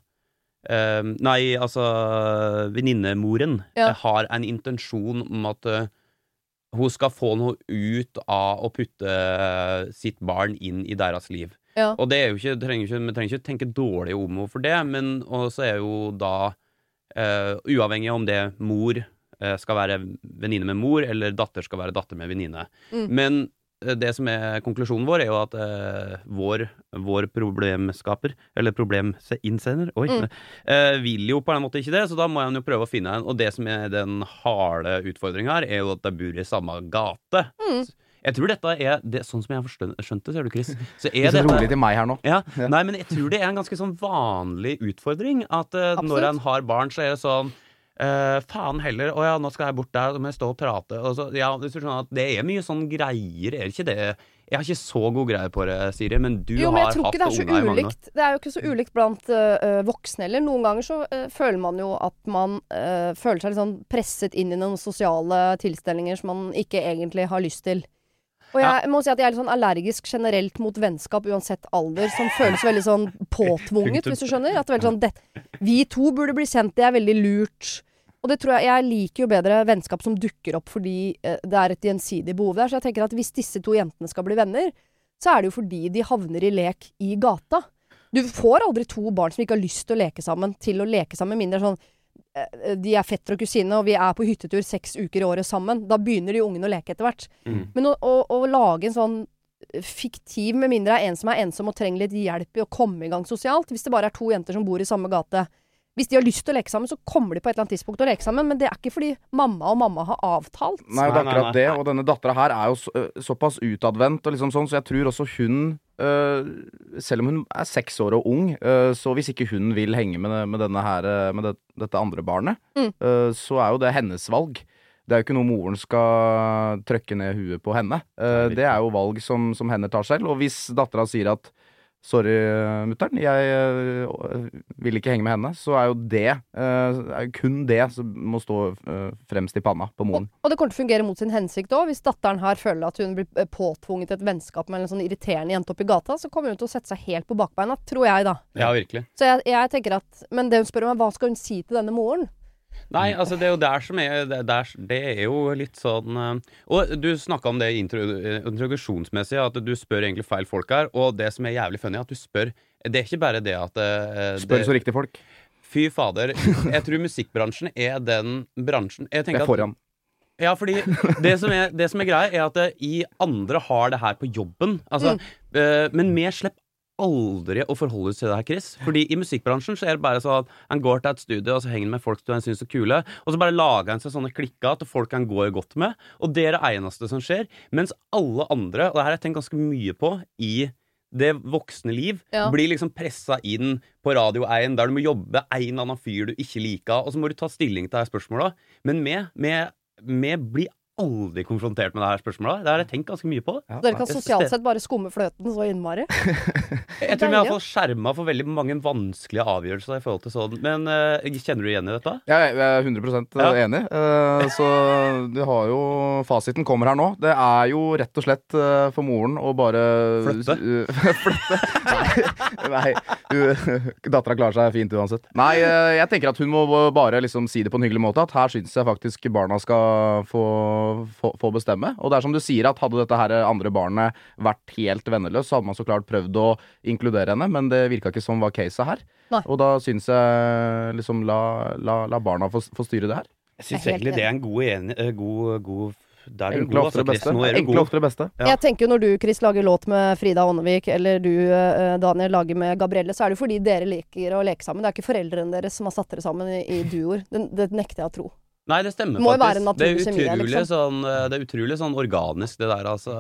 venninnemoren har en intensjon om at hun skal få noe ut av å putte sitt barn inn i deres liv. Ja. Og det jo ikke, vi trenger ikke tenke dårlig om henne for det, men også jo da uavhengig om det mor skal være venninne med mor, eller datter skal være datter med venninne. Men det som konklusjonen vår jo at vår problemskaper, eller probleminnsender, vil jo på en måte ikke det, så da må han jo prøve å finne en, og det som den harde utfordringen her, jo at de bor i samme gate. Jeg tror dette det, sånn som jeg har skjønt det, ser du, Chris. Så det rolig til meg her nå. Ja, nei, men jeg tror det en ganske sånn vanlig utfordring, at når en har barn, så det sånn, faen heller, nå skal jeg bort der, så må jeg stå og prate. Og så, hvis du skjønner at det mye sånn greier, ikke det? Jeg har ikke så god greie på det, Siri, men du men har jeg tror hatt ikke det unger i mange år. Det jo ikke så ulikt blant voksne heller. Noen ganger så føler man jo at man føler seg litt sånn presset inn i noen sosiale tilstelninger som man ikke egentlig har lyst til. Og jeg må si at jeg litt sånn allergisk generelt mot vennskap uansett alder, som føles veldig sånn påtvunget, hvis du skjønner. At det veldig sånn, vi to burde bli kjent, det veldig lurt. Og det tror jeg liker jo bedre vennskap som dukker opp fordi det et gjensidig behov der. Så jeg tenker at hvis disse to jentene skal bli venner, så det jo fordi de havner i lek i gata. Du får aldri to barn som ikke har lyst til å leke sammen, mindre sånn de fetter og kusine, og vi på hyttetur 6 uker i året sammen. Da begynner de ungene å leke etter hvert. Men å lage en sånn fiktiv, med mindre en som ensom og trenger litt hjelp i å komme i gang sosialt, hvis det bare 2 jenter som bor i samme gate. Hvis de har lyst til å leke sammen, så kommer de på et eller annet tidspunkt å leke sammen, men det ikke fordi mamma har avtalt. Nei, det akkurat det, og denne datteren her jo såpass utadvendt og liksom sånn, så jeg tror også hun, selv om hun 6 år og ung, så hvis ikke hun vil henge med dette andre barnet, så jo det hennes valg. Det jo ikke noe moren skal trykke ned huet på henne. Det jo valg som henne tar selv, og hvis datteren sier at sorry, mutteren, jeg vil ikke henge med henne, så jo det kun det som må stå fremst i panna på moren. Og det kommer til å fungere mot sin hensikt også. Hvis datteren her føler at hun blir påtvunget et vennskap med en sånn irriterende jente opp i gata, så kommer hun til å sette seg helt på bakbeina, tror jeg da. Ja, virkelig. Så jeg tenker at, men det hun spør om hva skal hun si til denne moren? Nei, altså det jo der som det jo litt sånn og du snakket om det introduksjonsmessig, at du spør egentlig feil folk her, og det som jævlig funny, at du spør, det ikke bare det at spør så riktig folk. Fy fader, jeg tror musikkbransjen den bransjen jeg tenker det foran. Ja, fordi det som greia at i andre har det her på jobben, altså, men vi slipper aldri å forholde seg til det her, Chris. Fordi i musikkbransjen så det bare sånn at han går til et studie, og så henger han med folk han synes kule, og så bare lager han seg sånne klikker at folk han går godt med, og det det eneste som skjer. Mens alle andre, og det her har jeg tenkt ganske mye på i det voksne liv, blir liksom presset inn på Radio 1, der du må jobbe en eller annen fyr du ikke liker, og så må du ta stilling til det her spørsmålet. Men vi blir aldri konfrontert med det her spørsmålet. Det har jeg tenkt ganske mye på. Ja, dere kan sosialt sett bare skumme fløten så innmari. Jeg tror vi har fått skjermet for veldig mange vanskelige avgjørelser i forhold til sånn. Men kjenner du igjen i dette? Ja, jeg 100% enig. Så du har jo fasiten kommer her nå. Det jo rett og slett for moren å bare flytte. Nei, datteren klarer seg fint uansett. Nei, jeg tenker at hun må bare liksom si det på en hyggelig måte, at her synes jeg faktisk barna skal få bestemme. Og det som du sier, at hadde dette her andre barnet vært helt venneløs, så hadde man så klart prøvd å inkludere henne, men det virka ikke som var caset her. Nei. Og da synes jeg liksom la barna få styre det her. Jeg synes egentlig det en god der enkle ofte det beste. Enkle ofte det beste. Ja. Jeg tenker jo når du, Chris, lager låt med Frida Ånnevik, eller du, Daniel, lager med Gabrielle, så det jo fordi dere liker å leke sammen. Det ikke foreldrene deres som har satt dere sammen i duoer. Det nekter jeg å tro. Nei, det stemmer må faktisk. Det er utrolig sånn organisk, det der, altså.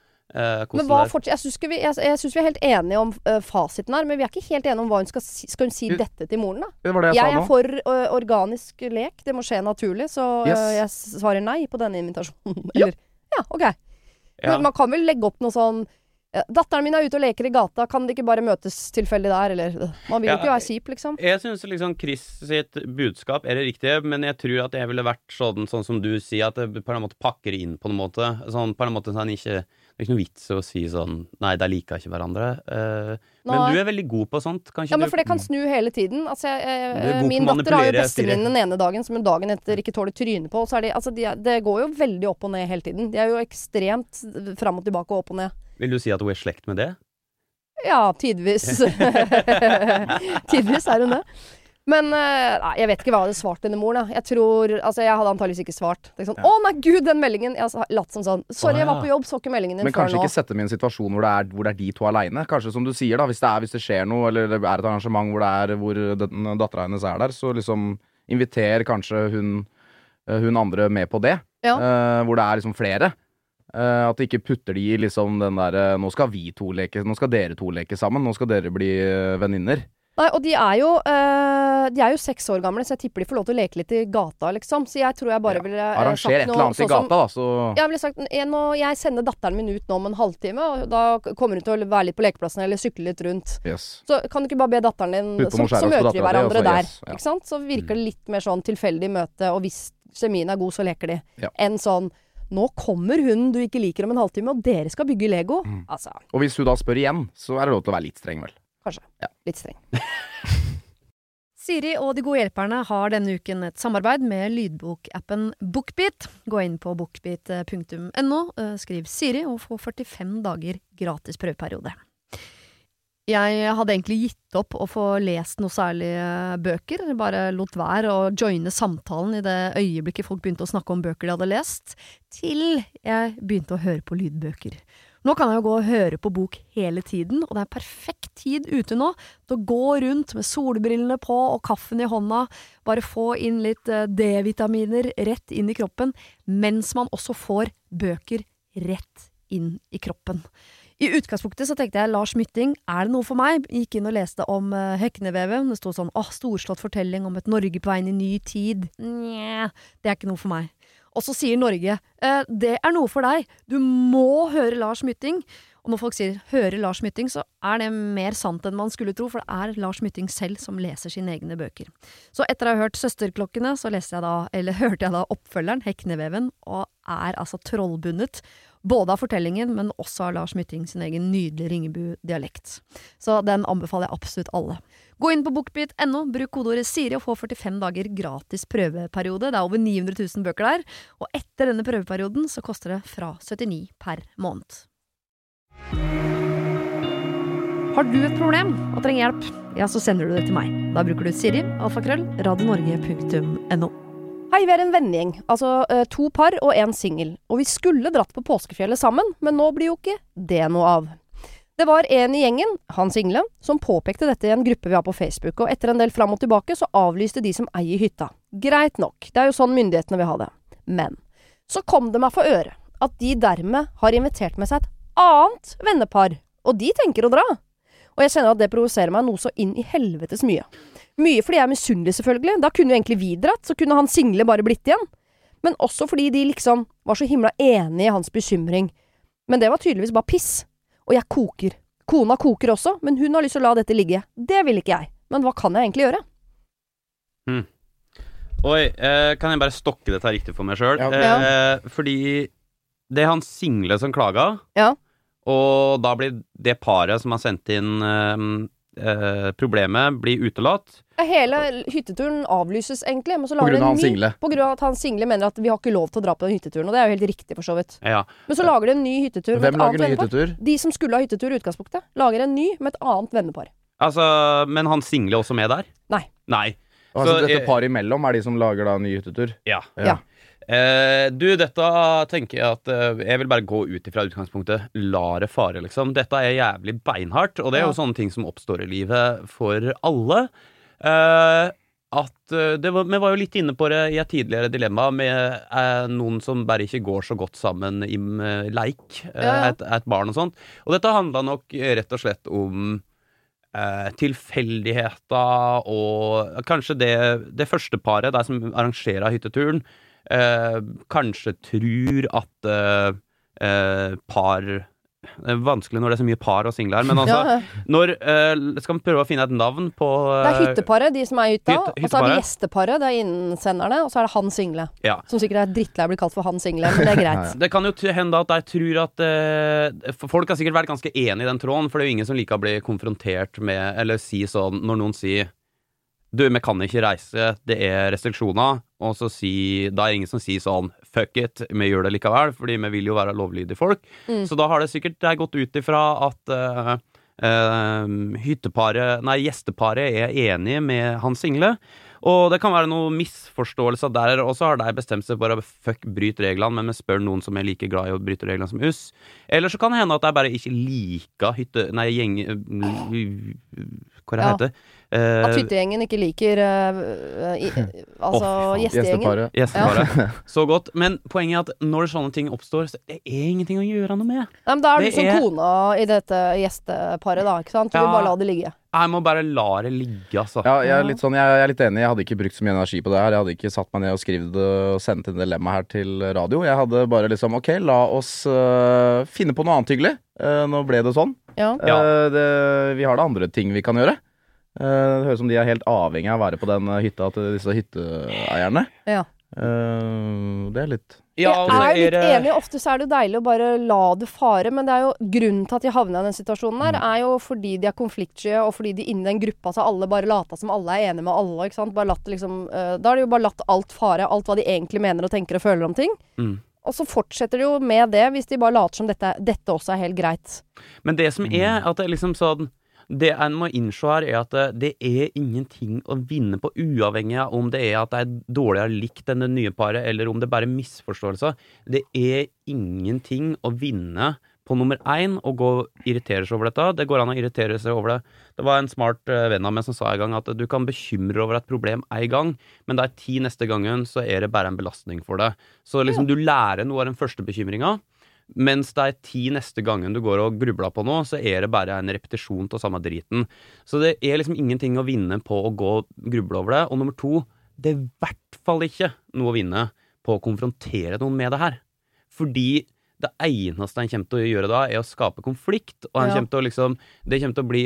Men jeg synes vi helt enige om fasiten her, men vi ikke helt enige om hva hun skal hun si dette til moren, da? Det var det jeg sa nå. For organisk lek, det må skje naturlig, så jeg svarer nei på denne invitasjonen. Eller, ok. Men man kan vel legge opp noe sånn, datteren min ute og leker i gata, kan de ikke bare møtes tilfeldig der, eller man vil jo ikke være kjip, liksom. Jeg synes liksom Chris sitt budskap det riktige, men jeg tror at det ville vært sånn som du sier, at det på en måte pakker inn på en måte, sånn på en måte sånn ikke, det ikke noe vits å si sånn, nei, de liker ikke hverandre. Men du veldig god på sånt, kanskje? Ja, men for det kan snu hele tiden. Altså, min datter har jo bestevenninnen den ene dagen, som en dagen etter ikke tåler tryne på, så det går jo veldig opp og ned hele tiden. De jo ekstremt fram og tilbake og opp og ned. Vil du si at hun slekt med det? Ja, tidvis. Tidvis hun det. Men nei, jeg vet ikke hva jeg hadde svart denne moren. Jeg hadde antageligvis ikke svart. Det sånn, å nei gud, den meldingen. Jeg har latt som sånn, sorry, jeg var på jobb, så ikke meldingen din men før nå. Men kanskje ikke sette meg i en situasjon hvor det de to alene. Kanskje som du sier da, hvis det skjer noe, eller det et arrangement hvor datteren hennes der, så liksom inviter kanskje hun andre med på det. Hvor det liksom flere. At de ikke putter de i liksom den der, nå skal vi to leke, nå skal dere to leke sammen, nå skal dere bli venninner. Nei, og de er jo 6 år gamle, så jeg tipper de får lov til å leke litt i gata, liksom. Så jeg tror jeg bare ville Arranger et eller annet i gata, da, så Jeg ville sagt, jeg sender datteren min ut nå om en halvtime, og da kommer hun til å være litt på lekeplassen eller sykle litt rundt. Så kan du ikke bare be datteren din, så møter vi hverandre der. Ikke sant? Så virker det litt mer sånn tilfeldig møte, og hvis kjemien er god, så leker de. Enn sånn, nå kommer hun du ikke liker om en halvtime, og dere skal bygge Lego. Altså. Og hvis hun da spør igjen, så er det lov til å være litt streng, vel? Kanskje. Litt streng. Siri og de gode hjelperne har denne uken et samarbeid med lydbokappen BookBeat. Gå inn på bookbeat.no, skriv Siri og få 45 dager gratis prøveperiode. Jeg hadde egentlig gitt opp å få lest noe særlig bøker, bare lot være å joine samtalen i det øyeblikket folk begynte å snakke om bøker de hadde lest, til jeg begynte å høre på lydbøker. Nå kan jeg jo gå og høre på bok hele tiden, og det er perfekt tid ute nå til å gå rundt med solbrillene på og kaffen i hånda, bare få inn litt D-vitaminer rett inn i kroppen, mens man også får bøker rett inn i kroppen. I utgangspunktet så tenkte jeg, Lars Mytting, er det noe for meg? Gikk inn og leste om Heknevevet, det stod sånn, storslått fortelling om et Norge på vei inn i ny tid. Nja, det er ikke noe for meg. Og så sier Norge, det er noe for deg, du må høre Lars Mytting. Og når folk sier høre Lars Mytting, så er det mer sant enn man skulle tro, for det er Lars Mytting selv som leser sine egne bøker. Så etter å ha hørt Søsterklokkene, så hørte jeg da oppfølgeren, Hekneveven, og er altså trollbundet, både av fortellingen, men også av Lars Mytting sin egen nydelige Ringebu-dialekt. Så den anbefaler jeg absolutt alle. Gå inn på bookbeat.no, bruk kodeordet Siri og få 45 dager gratis prøveperiode. Det er over 900 000 bøker der, og etter denne prøveperioden så koster det fra 79 per måned. Har du et problem og trenger hjelp, ja, så sender du det til meg. Da bruker du Siri, radionorge.no. Hei, vi er en vennegjeng, altså 2 par og 1 singel. Og vi skulle dratt på påskefjellet sammen, men nå blir jo ikke det noe av. Det var en i gjengen, han single, som påpekte dette i en gruppe vi har på Facebook, og etter en del fram og tilbake så avlyste de som eier hytta. Greit nok, det er jo sånn myndighetene vil ha det. Men så kom det meg for øre at de dermed har invitert med seg et annet vennepar, og de tenker å dra. Og jeg kjenner at det provoserer meg noe så inn i helvetes mye. Mye fordi jeg er misunnelig selvfølgelig, da kunne jo egentlig vi dratt, så kunne han single bare blitt igjen. Men også fordi de liksom var så himla enige i hans bekymring. Men det var tydeligvis bare piss. Og jeg koker. Kona koker også, men hun har lyst til å la dette ligge. Det vil ikke jeg. Men hva kan jeg egentlig gjøre? Oi, kan jeg bare stokke dette riktig for meg selv? Fordi det er han single som klaga. Ja. Og da blir det paret som har sendt inn problemet blir utelatt. Hele hytteturen avlyses egentlig, men så På lager grunn av han single. På grunn av at han single mener at vi har ikke lov til å dra på den hytteturen, og det er jo helt riktig for så vidt. Ja. Men så lager de en ny hyttetur med Hvem et annet lager ny vennepar. hyttetur? De som skulle ha hyttetur i utgangspunktet, lager en ny med et annet vennepar. Altså, men han single også med der? Nei. Altså, Så, dette paret imellom er de som lager da ny hyttetur? Ja. Ja. Dette tenker jeg at jeg vil bare gå ut ifra utgangspunktet la det fare, liksom. Dette er jævlig beinhardt, og det er jo sånne ting som oppstår i livet for alle. Vi var jo litt inne på det i et tidligere dilemma med noen som bare ikke går så godt sammen i leik, et barn og sånt. Og dette handlet nok rett og slett om tilfeldigheter, og kanskje det første paret, de som arrangerer hytteturen, kanskje tror at par det er vanskelig når det er så mye par og singler, men altså når skal vi prøve å finne et navn på det er hytteparet, de som er i hytta, og så er det gjesteparet, det er innsenderne, og så er det han single, som sikkert er drittlei å bli kalt for han single, men det er greit. Det kan jo hende at jeg tror at folk har sikkert vært ganske enige i den tråden, for det er jo ingen som liker å bli konfrontert med, eller si sånn, når noen sier du, vi kan ikke reise, det er restriksjoner, og så da er det ingen som sier sånn, fuck it, vi gjør det likevel, fordi vi vil jo være lovlydige folk. Så da har det sikkert gått ut ifra at gjesteparet er enige med han single, og det kan være noen misforståelser der, og så har de bestemt seg for å fuck bryte reglene, men vi spør noen som er like glad i å bryte reglene som oss. Eller så kan det hende at de bare ikke liker At hyttegjengen ikke liker gjestegjengen. Gjesteparet. Så godt. Men poenget at når sånne ting oppstår, så det ingenting å gjøre noe med. Nei, men da er du som kona i dette gjesteparet, da, ikke sant? Du vil bare la det ligge. Jeg må bare la det ligge, altså. Ja, jeg er litt enig. Jeg hadde ikke brukt så mye energi på det her. Jeg hadde ikke satt meg ned og skrevet og sendt en dilemma her til radio. Jeg hadde bare liksom, ok, la oss finne på noe annet hyggelig. Nå ble det sånn. Vi har da andre ting vi kan gjøre. Det høres som de er helt avhengig av å være på den hytta til disse hytteeierne. Ja. Det er litt... Jeg er litt enig. Ofte så er det deilig å bare la det fare, men det er jo grunnen til at de havner i den situasjonen der, er jo fordi de er konfliktsky, og fordi de inni den gruppa så alle bare lata som alle er enige med alle, ikke sant? Bare latt det liksom, da har de jo bare latt alt fare, alt hva de egentlig mener og tenker og føler om ting. Og så fortsetter de jo med det, hvis de bare later som dette også er helt greit. Men det som at det er liksom sånn, det en må innse her at det er ingenting å vinne på, uavhengig av om det at det er dårligere likt enn det nye paret, eller om det bare er misforståelser. Det er ingenting å vinne på nummer 1 og gå og irritere seg over dette. Det går an å irritere seg over det. Det var en smart venn av meg som sa en gang at du kan bekymre over et problem en gang, men det 10 neste gangen så er det bare en belastning for deg. Så liksom du lærer noe av den første bekymringen, mens det 10 neste gangen du går og grubler på noe, så er det bare en repetisjon til samme driten. Så det er liksom ingenting å vinne på å gå og gruble over det. Og nummer 2, det er i hvert fall ikke noe å vinne på å konfrontere noen med det her. Fordi det eneste han kommer til å gjøre da, er å skape konflikt, og han kommer til å liksom, det kommer til å bli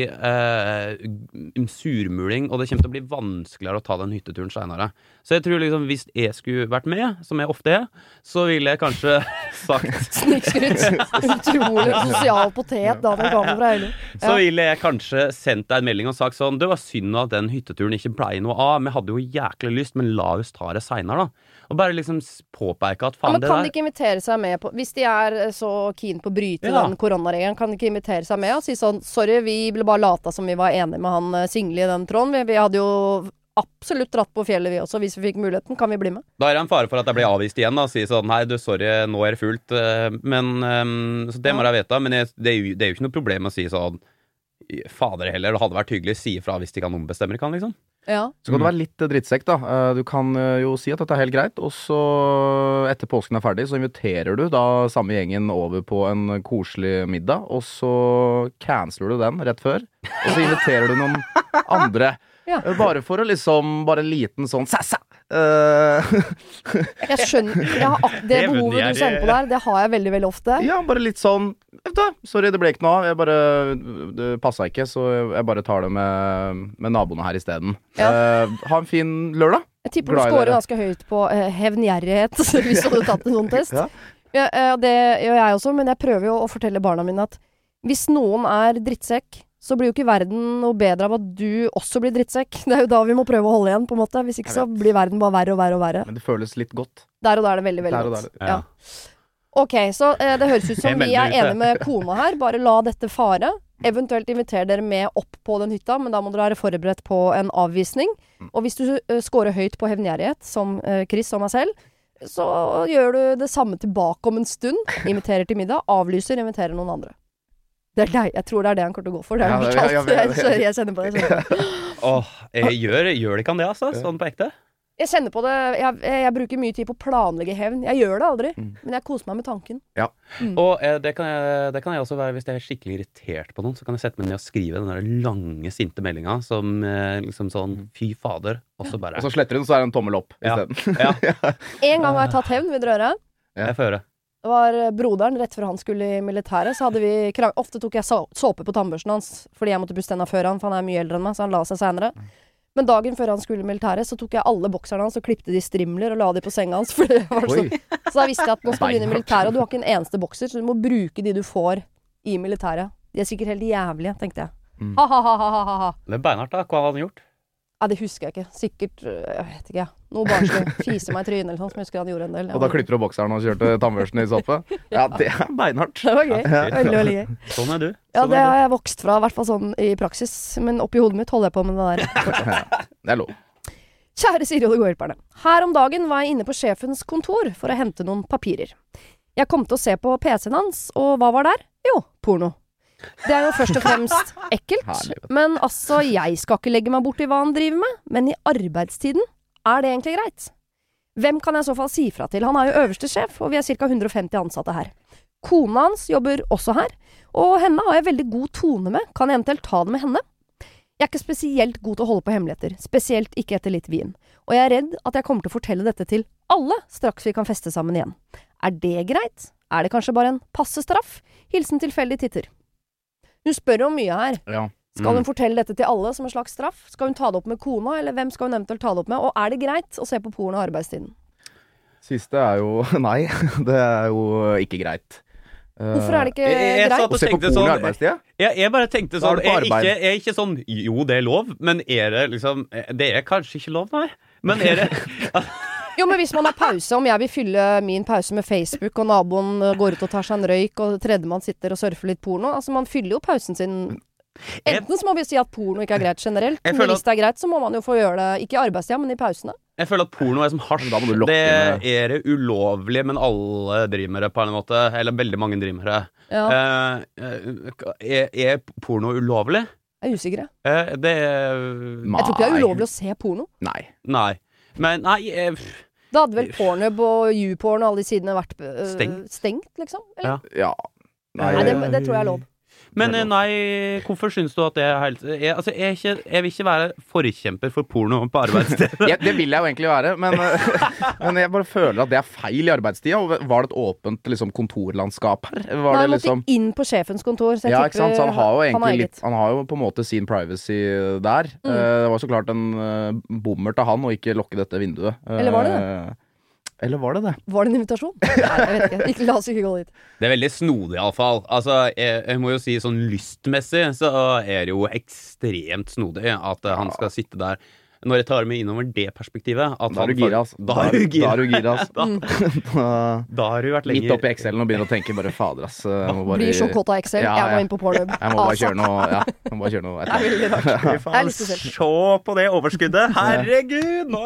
surmuling, og det kommer til å bli vanskeligere å ta den hytteturen senere. Så jeg tror liksom, hvis jeg skulle vært med, som jeg ofte så ville jeg kanskje sagt Snikskrytt. Utrolig sosial potet da den kommer fra Eilund. Så ville jeg kanskje sendt deg en melding og sagt sånn, det var synd at den hytteturen ikke ble noe av, men jeg hadde jo jæklig lyst, men la oss ta det senere da. Og bare liksom påpeke at faen men kan de ikke invitere seg med på, hvis de så keen på å bryte den koronaregelen, kan de ikke invitere seg med og si sånn, sorry, vi ble bare lata som vi var enige med han single i den tråden, vi hadde jo absolutt dratt på fjellet vi også, hvis vi fikk muligheten, kan vi bli med? Da er det en fare for at jeg blir avvist igjen da, og sier sånn, nei du, sorry, nå er det fullt, men så det må jeg vite, men det er jo ikke noe problem å si sånn, fader heller, det hadde vært hyggelig, si ifra hvis de kan ombestemme, kan liksom. Ja. Så kan du være litt drittsekk da. Du kan jo si at dette er helt greit, og så etter påsken er ferdig, så inviterer du da samme gjengen over på en koselig middag, og så canceler du den rett før, og så inviterer du noen andre. Bare for å liksom, bare en liten sånn sassa. Jeg skjønner, det behovet du kjenner på der, det har jeg veldig, veldig ofte. Ja, bare litt sånn, sorry, det ble ikke noe av, det passet ikke, så jeg bare tar det med naboene her i stedet. Ha en fin lørdag. Jeg tipper du scorer ganske høyt på hevngjerrighet, hvis du hadde tatt en sånn test. Det gjør jeg også, men jeg prøver jo å fortelle barna mine at hvis noen er drittsekk, så blir jo ikke verden noe bedre av at du også blir drittsekk. Det er jo da vi må prøve å holde igjen, på en måte. Hvis ikke så blir verden bare verre og verre og verre. Men det føles litt godt. Der og da er det veldig, veldig godt. Ja. Ok, så det høres ut som vi er enige med kona her. Bare la dette fare. Eventuelt inviter dere med opp på den hytta, men da må dere være forberedt på en avvisning. Og hvis du scorer høyt på hevngjerrighet, som Chris og meg selv, så gjør du det samme tilbake om en stund. Inviterer til middag, avlyser, inviterer noen andre. Det er deg. Jeg tror det er det han kommer til å gå for. Det er jeg kjenner på det. Gjør det ikke han det, altså? Sånn på ekte? Jeg kjenner på det. Jeg bruker mye tid på å planlegge hevn. Jeg gjør det aldri, men jeg koser meg med tanken. Ja. Og det kan jeg også være, hvis jeg er skikkelig irritert på noen, så kan jeg sette meg ned og skrive den der lange, sinte meldinga som liksom sånn, fy fader, og så bare... Og så sletter hun, så er det en tommel opp i stedet. En gang har jeg tatt hevn, vil dere høre? Jeg får høre. Det var broderen, rett før han skulle i militæret, så hadde vi ofte tok jeg såpe på tannbørsten hans, fordi jeg måtte pusse tenna før han, for han er mye eldre enn meg, så han la seg senere. Men dagen før han skulle i militæret, så tok jeg alle bokserne hans og klippte de strimler og la de på senga hans, for det var sånn. Så da visste jeg at nå skal du inn i militæret, og du har ikke en eneste bokser, så du må bruke de du får i militæret. De er sikkert helt jævlige, tenkte jeg. Ha-ha-ha-ha-ha-ha. Det er beinhardt da, hva hadde han gjort? Ja, det husker jeg ikke. Sikkert, jeg vet ikke, noe barnslig. Fise meg i trynet eller sånn, som jeg husker han gjorde en del. Og da klippte du bokseren og kjørte tannbørsten i såpe? Ja, det er beinhardt. Det var gøy. Veldig, veldig gøy. Sånn er du. Ja, det har jeg vokst fra, i hvert fall sånn i praksis. Men oppi hodet mitt holder jeg på med det der. Det er lov. Kjære Siri og de gode hjelperne. Her om dagen var jeg inne på sjefens kontor for å hente noen papirer. Jeg kom til å se på PC-en hans, og hva var der? Jo, porno. Det jo først og fremst ekkelt. Herlig. Men altså, jeg skal ikke legge meg bort i hva han driver med. Men i arbeidstiden det egentlig greit. Hvem kan jeg i så fall si fra til? Han jo øverste sjef, og vi ca. 150 ansatte her. Kona hans jobber også her, og henne har jeg veldig god tone med. Kan jeg eventuelt ta det med henne? Jeg ikke spesielt god til å holde på hemmeligheter, spesielt ikke etter litt vin. Og jeg redd at jeg kommer til å fortelle dette til alle straks vi kan feste sammen igjen. Det greit? Det kanskje bare en passe straff? Hilsen tilfeldig titter. Hun spør om mye her. Ja. Skal hun fortelle dette til alle som en slags straff? Skal hun ta det opp med kona, eller hvem skal hun eventuelt ta det opp med? Og det greit å se på porno og arbeidstiden? Siste jo nei, det jo ikke greit. Hvorfor det ikke greit? Å se på porno i arbeidstida? Jeg bare tenkte sånn, ikke sånn, jo det lov, men det liksom, det kanskje ikke lov, nei. Men det... Jo, men hvis man har pause, om jeg vil fylle min pause med Facebook, og naboen går ut og tar seg en røyk, og tredjemann sitter og surfer litt porno, altså man fyller jo pausen sin. Enten så må vi si at porno ikke greit generelt, men hvis det greit, så må man jo få gjøre det, ikke i arbeidstida, men i pausene. Jeg føler at porno som hasj, det det ulovlig, men alle driver med det på en måte, eller veldig mange driver med det. Ja. Porno ulovlig? Jeg usikker. Jeg tror ikke det ulovlig å se porno. Nei. Men nei Da hadde vel Pornhub og YouPorn og alle de sidene vært stengt liksom? Eller? Ja. Nei, det tror jeg lov. Men nei, hvorfor synes du at det helt jeg vil ikke være forkjemper for porno på arbeidstid. Det vil jeg jo egentlig være, men jeg bare føler at det feil i arbeidstida. Var det et åpent liksom, kontorlandskap her? Nei, han måtte inn på sjefens kontor. Så ja, ikke sant? Så han har jo egentlig han har jo på en måte sin privacy der. Det var så klart en bommer til han å ikke lukke dette vinduet. Eller var det det? Eller var det det? Var det en invitasjon? Nei, jeg vet ikke. La oss ikke gå dit. Det veldig snodig i alle fall. Altså, jeg må jo si sånn lystmessig så det jo ekstremt snodig at han skal sitte der. Når jeg tar meg innover det perspektivet at da du gira, altså. Da har du vært lenge midt opp i Excel og begynner å tenke bare fader, ass. Blir så kåt av Excel. Jeg må inn på Pornhub. Jeg må bare kjøre noe. Det veldig rart. Se på det overskuddet. Herregud, nå.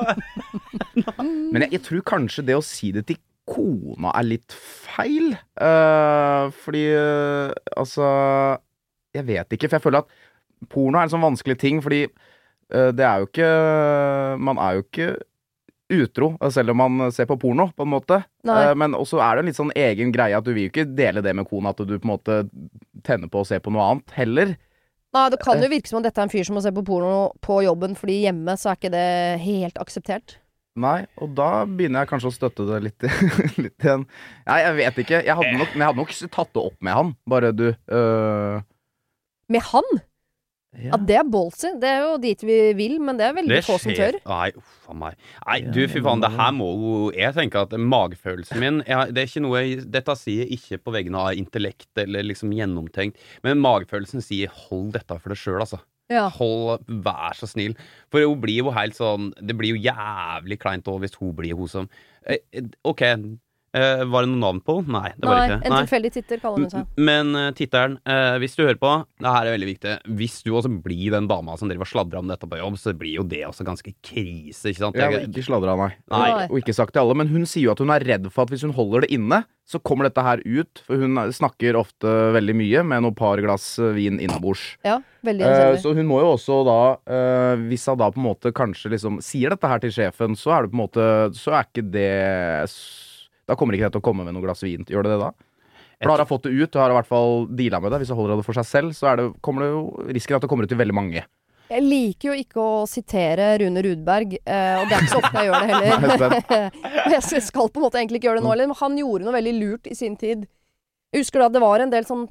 Men jeg tror kanskje det å si det til kona litt feil. Fordi altså jeg vet ikke, for jeg føler at porno en sånn vanskelig ting, fordi det jo ikke man jo ikke utro selv om man ser på porno på en måte. Men også det en litt sånn egen greie at du vil jo ikke dele det med kona, at du på en måte tenner på å se på noe annet heller. Nei, det kan jo virke som om dette en fyr som må se på porno på jobben, fordi hjemme så ikke det helt akseptert. Nei, og da begynner jeg kanskje å støtte det litt igjen. Nei, jeg vet ikke. Jeg hadde nok tatt det opp med han. Bare du Med han? Ja, det ballsy. Det jo dit vi vil, men det veldig få som tør. Nei, uff a meg. Nei, du, fy faen, det her må jo jeg tenker at magefølelsen min det ikke noe dette sier ikke på vegne av intellekt eller liksom gjennomtenkt, men magefølelsen sier hold dette for deg selv, altså. Ja. Vær så snill. For hun blir jo helt sånn det blir jo jævlig kleint også hvis hun blir hun som ok, var det noen navn på? Nei, det var ikke. En tilfeldig titter kaller hun seg. Men titteren, hvis du hører på, det her veldig viktig. Hvis du også blir den dama som driver og sladrer om dette på jobb, så blir jo det også ganske krise, ikke sant? Jeg ikke sladra, nei. Og ikke sagt til alle, men hun sier jo at hun redd for at hvis hun holder det inne, så kommer dette her ut, for hun snakker ofte veldig mye med noen par glass vin innabords. Ja, veldig gjenkjennelig. Så hun må jo også da, hvis hun da på en måte kanskje liksom sier dette her til sjefen, så det på en måte, så ikke det da kommer det ikke til å komme med noe glass vin. Gjør det da? For da har jeg fått det ut, og har i hvert fall dealet med det. Hvis jeg holder det for seg selv, så kommer det jo risken at det kommer ut til veldig mange. Jeg liker jo ikke å sitere Rune Rudberg, og det ikke så ofte jeg gjør det heller. Jeg skal på en måte egentlig ikke gjøre det nå heller, men han gjorde noe veldig lurt i sin tid. Jeg husker da det var en del sånn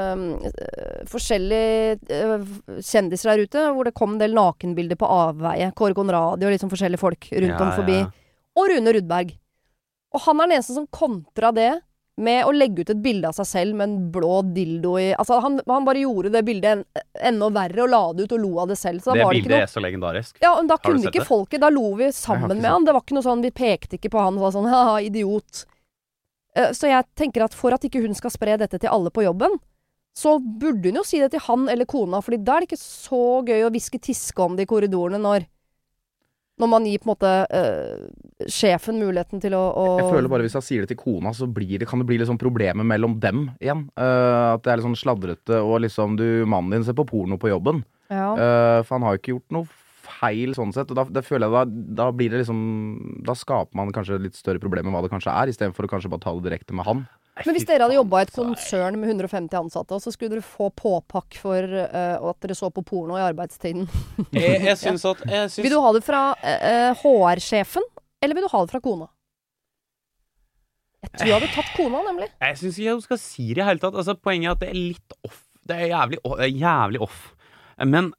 forskjellige kjendiser der ute, hvor det kom en del nakenbilder på avveie. Kåre Conradi og litt sånn forskjellige folk rundt om forbi. Og Rune Rudberg. Og han den eneste som kontra det med å legge ut et bilde av seg selv med en blå dildo i. Altså han bare gjorde det bildet enda verre og la det ut og lo av det selv. Så det var bildet så legendarisk. Ja, men da kunne ikke folket. Da lo vi sammen med han. Det var ikke noe sånn, vi pekte ikke på han og var sånn, haha, idiot. Så jeg tenker at for at ikke hun skal spre dette til alle på jobben, så burde hun jo si det til han eller kona, fordi da det ikke så gøy å viske tiske om det i korridorene når Når man gir på en måte sjefen muligheten til å Jeg føler bare hvis jeg sier det til kona, så kan det bli litt sånn problemer mellom dem igjen. At det litt sånn sladrete, og liksom mannen din ser på porno på jobben. Ja. For han har jo ikke gjort noe feil sånn sett. Og da føler jeg da blir det liksom, da skaper man kanskje litt større problemer enn hva det kanskje I stedet for å kanskje bare ta det direkte med han. Men hvis dere hadde jobbet I et konsern med 150 ansatte, og så skulle dere få påpakk for at dere så på porno I arbeidstiden. Jeg synes at Vil du ha det fra HR-sjefen, eller vil du ha det fra kona? Jeg tror jeg hadde tatt kona, nemlig. Jeg synes ikke hun skal si det I hele tatt. Altså, poenget at det litt off. Det jævlig off. Men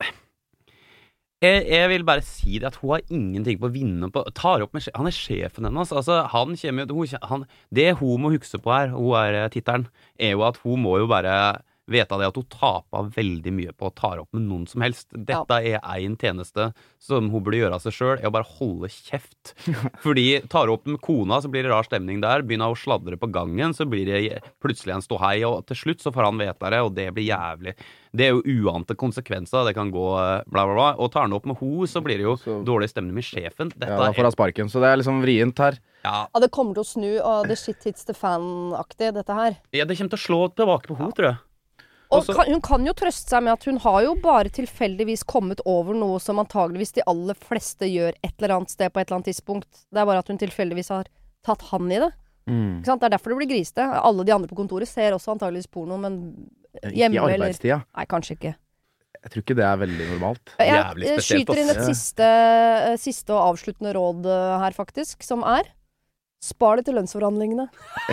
jeg vil bare si det at hun har ingenting på å vinne på. Tar opp med han sjefen hennes. Altså, han kommer jo det hun må huske på her, hun titteren, jo at hun må jo bare vite det at hun taper veldig mye på å ta opp med noen som helst. Dette en tjeneste som hun burde gjøre av seg selv, å bare holde kjeft. Fordi tar opp med kona, så blir det rar stemning der. Begynner å sladre på gangen, så blir det plutselig en ståhei, og til slutt så får han vite det, og det blir jævlig. Det jo uante konsekvenser, det kan gå bla bla bla. Og tar han opp med ho, så blir det jo dårlig stemning med sjefen. Dette da får han sparken, så det liksom vrient her. Ja, det kommer til å snu, og det shit hits the fan-aktig, dette her. Ja, det kommer til å slå tilbake på ho, tror jeg. Og hun kan jo trøste seg med at hun har jo bare tilfeldigvis kommet over noe som antageligvis de aller fleste gjør et eller annet sted på et eller annet tidspunkt. Det bare at hun tilfeldigvis har tatt han I det. Ikke sant? Det derfor det blir grisete. Alle de andre på kontoret ser også antageligvis porno, men hjemme Ikke I arbeidstida. Nei, kanskje ikke. Jeg tror ikke det veldig normalt. Jeg skyter inn et siste og avsluttende råd her faktisk, som spar det til lønnsforhandlingene.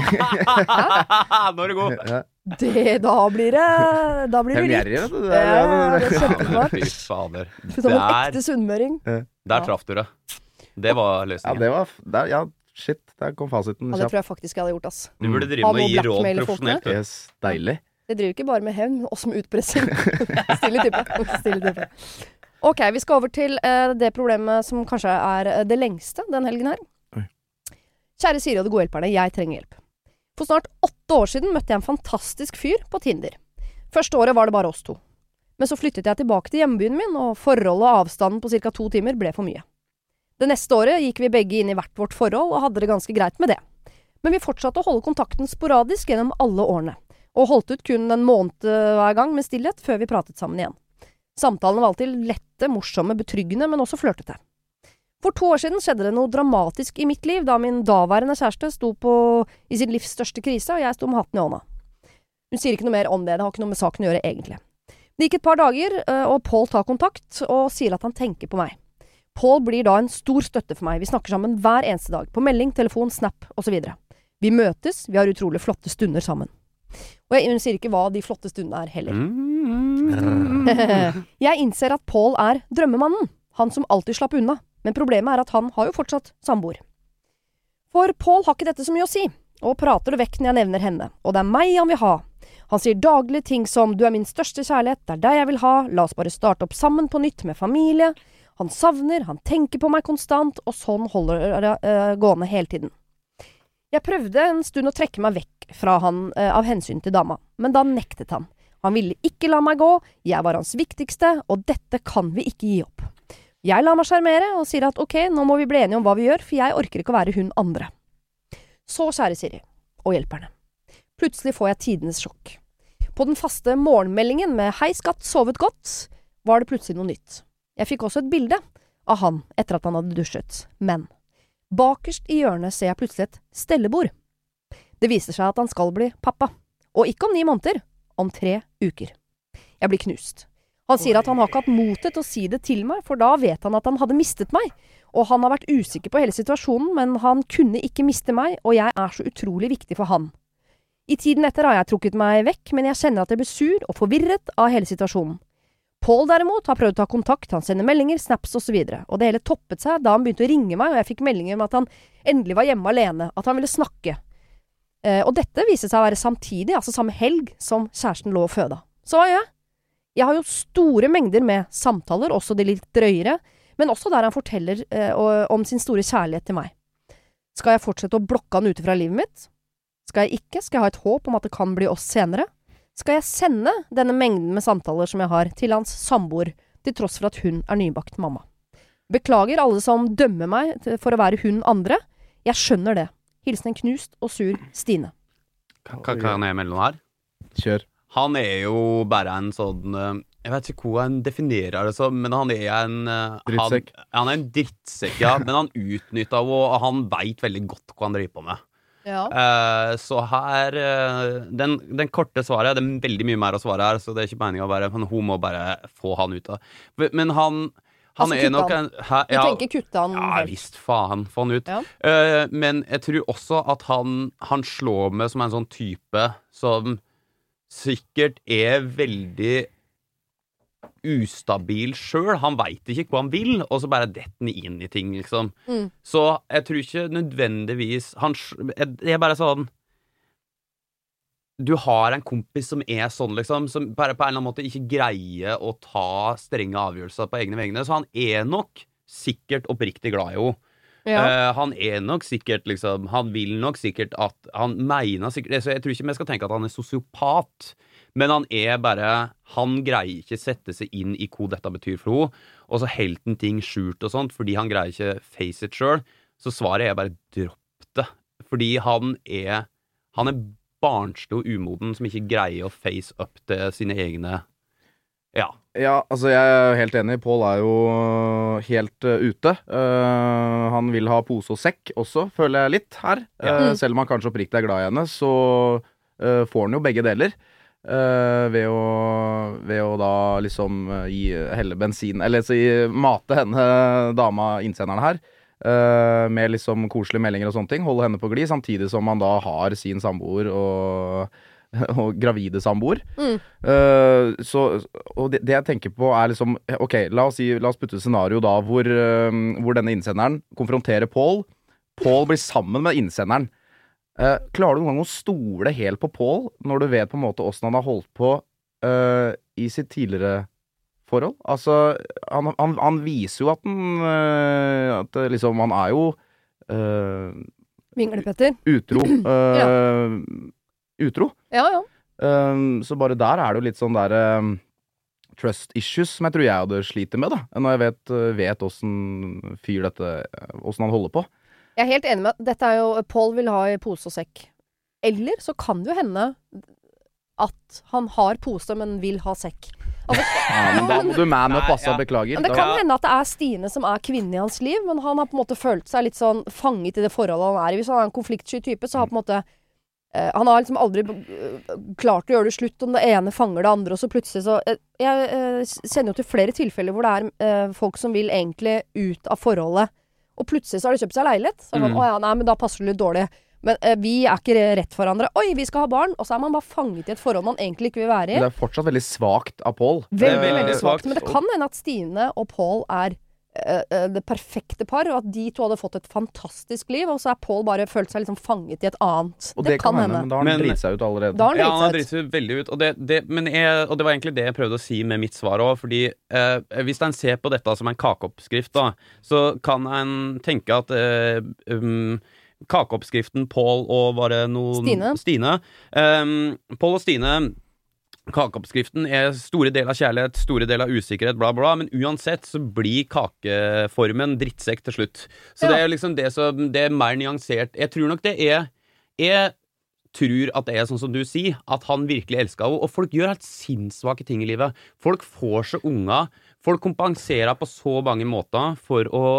Nå det god. Da blir det litt. Det kjempesmart. Fy fader. Som en ekte sunnmøring. Der traff du det. Det var løsningen. Shit, der kom fasiten. Det tror jeg faktisk jeg hadde gjort, ass. Du burde drive med å gi råd profesjonelt. Yes, deilig. Det driver ikke bare med hevn, men også med utpressing. Stille type. Ok, vi skal over til det problemet som kanskje det lengste den helgen her. Kjære Siri og de gode hjelperne, jeg trenger hjelp. For snart 8 år siden møtte jeg en fantastisk fyr på Tinder. Første året var det bare oss to. Men så flyttet jeg tilbake til hjembyen min, og forholdet og avstanden på ca. 2 timer ble for mye. Det neste året gikk vi begge inn I hvert vårt forhold, og hadde det ganske greit med det. Men vi fortsatte å holde kontakten sporadisk gjennom alle årene, og holdt ut kun en måned hver gang med stillhet før vi pratet sammen igjen. Samtalene var alltid lette, morsomme, betryggende, men også flørtete. For 2 år siden skjedde det noe dramatisk I mitt liv, da min daværende kjæreste sto I sin livs største krise, og jeg sto med hatten I hånda. Hun sier ikke noe mer om det har ikke noe med saken å gjøre egentlig. Det gikk et par dager, og Paul tar kontakt, og sier at han tenker på meg. Paul blir da en stor støtte for meg, vi snakker sammen hver eneste dag, på melding, telefon, snap, og så videre. Vi møtes, vi har utrolig flotte stunder sammen. Og hun sier ikke hva de flotte stundene heller. Jeg innser at Paul drømmemannen, han som alltid slapp unna. Men problemet at han har jo fortsatt samboer. For Paul har ikke dette så mye å si, og prater det vekk når jeg nevner henne, og det meg han vil ha. Han sier daglige ting som «du min største kjærlighet, det deg jeg vil ha, la oss bare starte opp sammen på nytt med familie». Han savner, han tenker på meg konstant, og sånn holder det gående hele tiden. Jeg prøvde en stund å trekke meg vekk fra han av hensyn til dama, men da nektet han. Han ville ikke la meg gå, jeg var hans viktigste, og dette kan vi ikke gi opp. Jeg lar meg skjermere og sier at ok, nå må vi bli enige om hva vi gjør, for jeg orker ikke å være hun andre. Så kjære Siri, og hjelperne. Plutselig får jeg tidenes sjokk. På den faste morgenmeldingen med hei skatt, sovet godt, var det plutselig noe nytt. Jeg fikk også et bilde av han etter at han hadde dusjet, men bakerst I hjørnet ser jeg plutselig et stellebord. Det viser seg at han skal bli pappa, og ikke om 9 måneder, om 3 uker. Jeg blir knust. Han sier at han har ikke hatt motet til å si det til meg, for da vet han at han hadde mistet meg, og han har vært usikker på hele situasjonen, men han kunne ikke miste meg, og jeg så utrolig viktig for han. I tiden etter har jeg trukket meg vekk, men jeg kjenner at jeg blir sur og forvirret av hele situasjonen. Paul derimot har prøvd å ta kontakt, han sender meldinger, snaps og så videre, og det hele toppet seg da han begynte å ringe meg, og jeg fikk meldinger om at han endelig var hjemme alene, at han ville snakke. Og dette viste seg å være samtidig, altså samme helg som kjæresten lå og føda. Så hva gjør jeg? Jeg har jo store mengder med samtaler, også de litt drøyere, men også der han forteller om sin store kjærlighet til meg. Skal jeg fortsette å blokke han ute fra livet mitt? Skal jeg ikke? Skal jeg ha et håp om at det kan bli oss senere? Skal jeg sende denne mengden med samtaler som jeg har til hans samboer, til tross for at hun nybakt mamma? Beklager alle som dømmer meg for å være hun andre. Jeg skjønner det. Hilsen en knust og sur Stine. Kan jeg melde noe her? Kjør. Han jo bare en sånn jeg vet ikke hvor han definerer det som, men han en drittsekk. Han en drittsekk, ja. Men han utnytter og han vet veldig godt hva han driver på med. Ja. Så her den korte svaret, det veldig mye mer å svare her, så det ikke meningen å bare, men hun må bare få han ut av. Men han nok en... Du tenker kutte han helt? Ja, visst faen, få han ut. Ja. Men jeg tror også at han slår med som en sånn type som sikkert veldig ustabil selv. Han vet ikke hva han vil, og så bare detter han inn i ting, liksom. Så jeg tror ikke nødvendigvis det bare sånn du har en kompis som sånn, liksom, som bare på en eller annen måte ikke greier å ta strenge avgjørelser på egne vegne, så han nok sikkert oppriktig glad i henne. Ja. Han nok sikkert liksom, han vil nok sikkert at han mener sikkert, så jeg tror ikke vi skal tenke at han sosiopat, men han bare han greier ikke sette seg inn i hva dette betyr for henne, og så helt en ting skjult og sånt, fordi han greier ikke face it selv, så svaret bare dropp det, fordi han barnslig og umoden som ikke greier å face up til sine egne Ja, altså jeg helt enig. Paul jo helt ute. Han vil ha pose og sekk også, føler jeg litt her. Selv om han kanskje oppriktig glad i henne, så får han jo begge deler. Ved å da liksom helle bensin, eller så mate henne, dama, innsenderne her, med liksom koselige meldinger og sånne ting, holde henne på glid, samtidig som han da har sin samboer og gravide samboer. Og det jeg tenker på liksom, ok, la oss putte et scenario da hvor denne innsenderen konfronterer Paul blir sammen med innsenderen. Klarer du noen gang å stole helt på Paul når du vet på en måte hvordan han har holdt på i sitt tidligere forhold? Altså, han viser jo at liksom, han jo Vinglepetter utro utro. Ja. Så bare der det jo litt sånn der trust issues som jeg tror jeg hadde sliter med da, når jeg vet hvordan fyr dette, hvordan han holder på. Jeg helt enig med at dette jo, Paul vil ha i pose og sekk. Eller så kan det jo hende at han har pose, men vil ha sekk. Altså, men da må du man up, altså, beklager. Men det kan hende at det Stine som kvinnen i hans liv, men han har på en måte følt seg litt sånn fanget i det forholdet han i. Hvis han en konfliktsky type, så har på en måte han har liksom aldri klart å gjøre det slutt om det ene fanger det andre, og så plutselig så jeg kjenner jo til flere tilfeller hvor det folk som vil egentlig ut av forholdet, og plutselig så har de kjøpt seg leilighet. Så man, nei, men da passer det litt dårlig. Men vi ikke rett for hverandre. Oi, vi skal ha barn. Og så man bare fanget i et forhold man egentlig ikke vil være i. Det fortsatt veldig svagt av Paul. Veldig svagt. Men det kan hende at Stine og Paul det perfekte par, og at de to hadde fått et fantastisk liv, og så Paul bare følt seg liksom fanget i et annet. Og det kan hende, men da har han dritt seg ut allerede. Ja, han har dritt seg veldig ut. Og det var egentlig det jeg prøvde å si med mitt svar også, fordi hvis en ser på dette som en kakeoppskrift da, så kan en tenke at kakeoppskriften Paul og var det noen Stine. Paul og Stine, kakeoppskriften store del av kjærlighet, store del av usikkerhet, bla bla, men uansett så blir kakeformen drittsekk til slutt. Så det liksom det som det mer nyansert. Jeg tror nok det jeg tror at det sånn som du sier, at han virkelig elsker henne, og folk gjør helt sinnssvake ting i livet. Folk får seg unger, folk kompenserer på så mange måter for å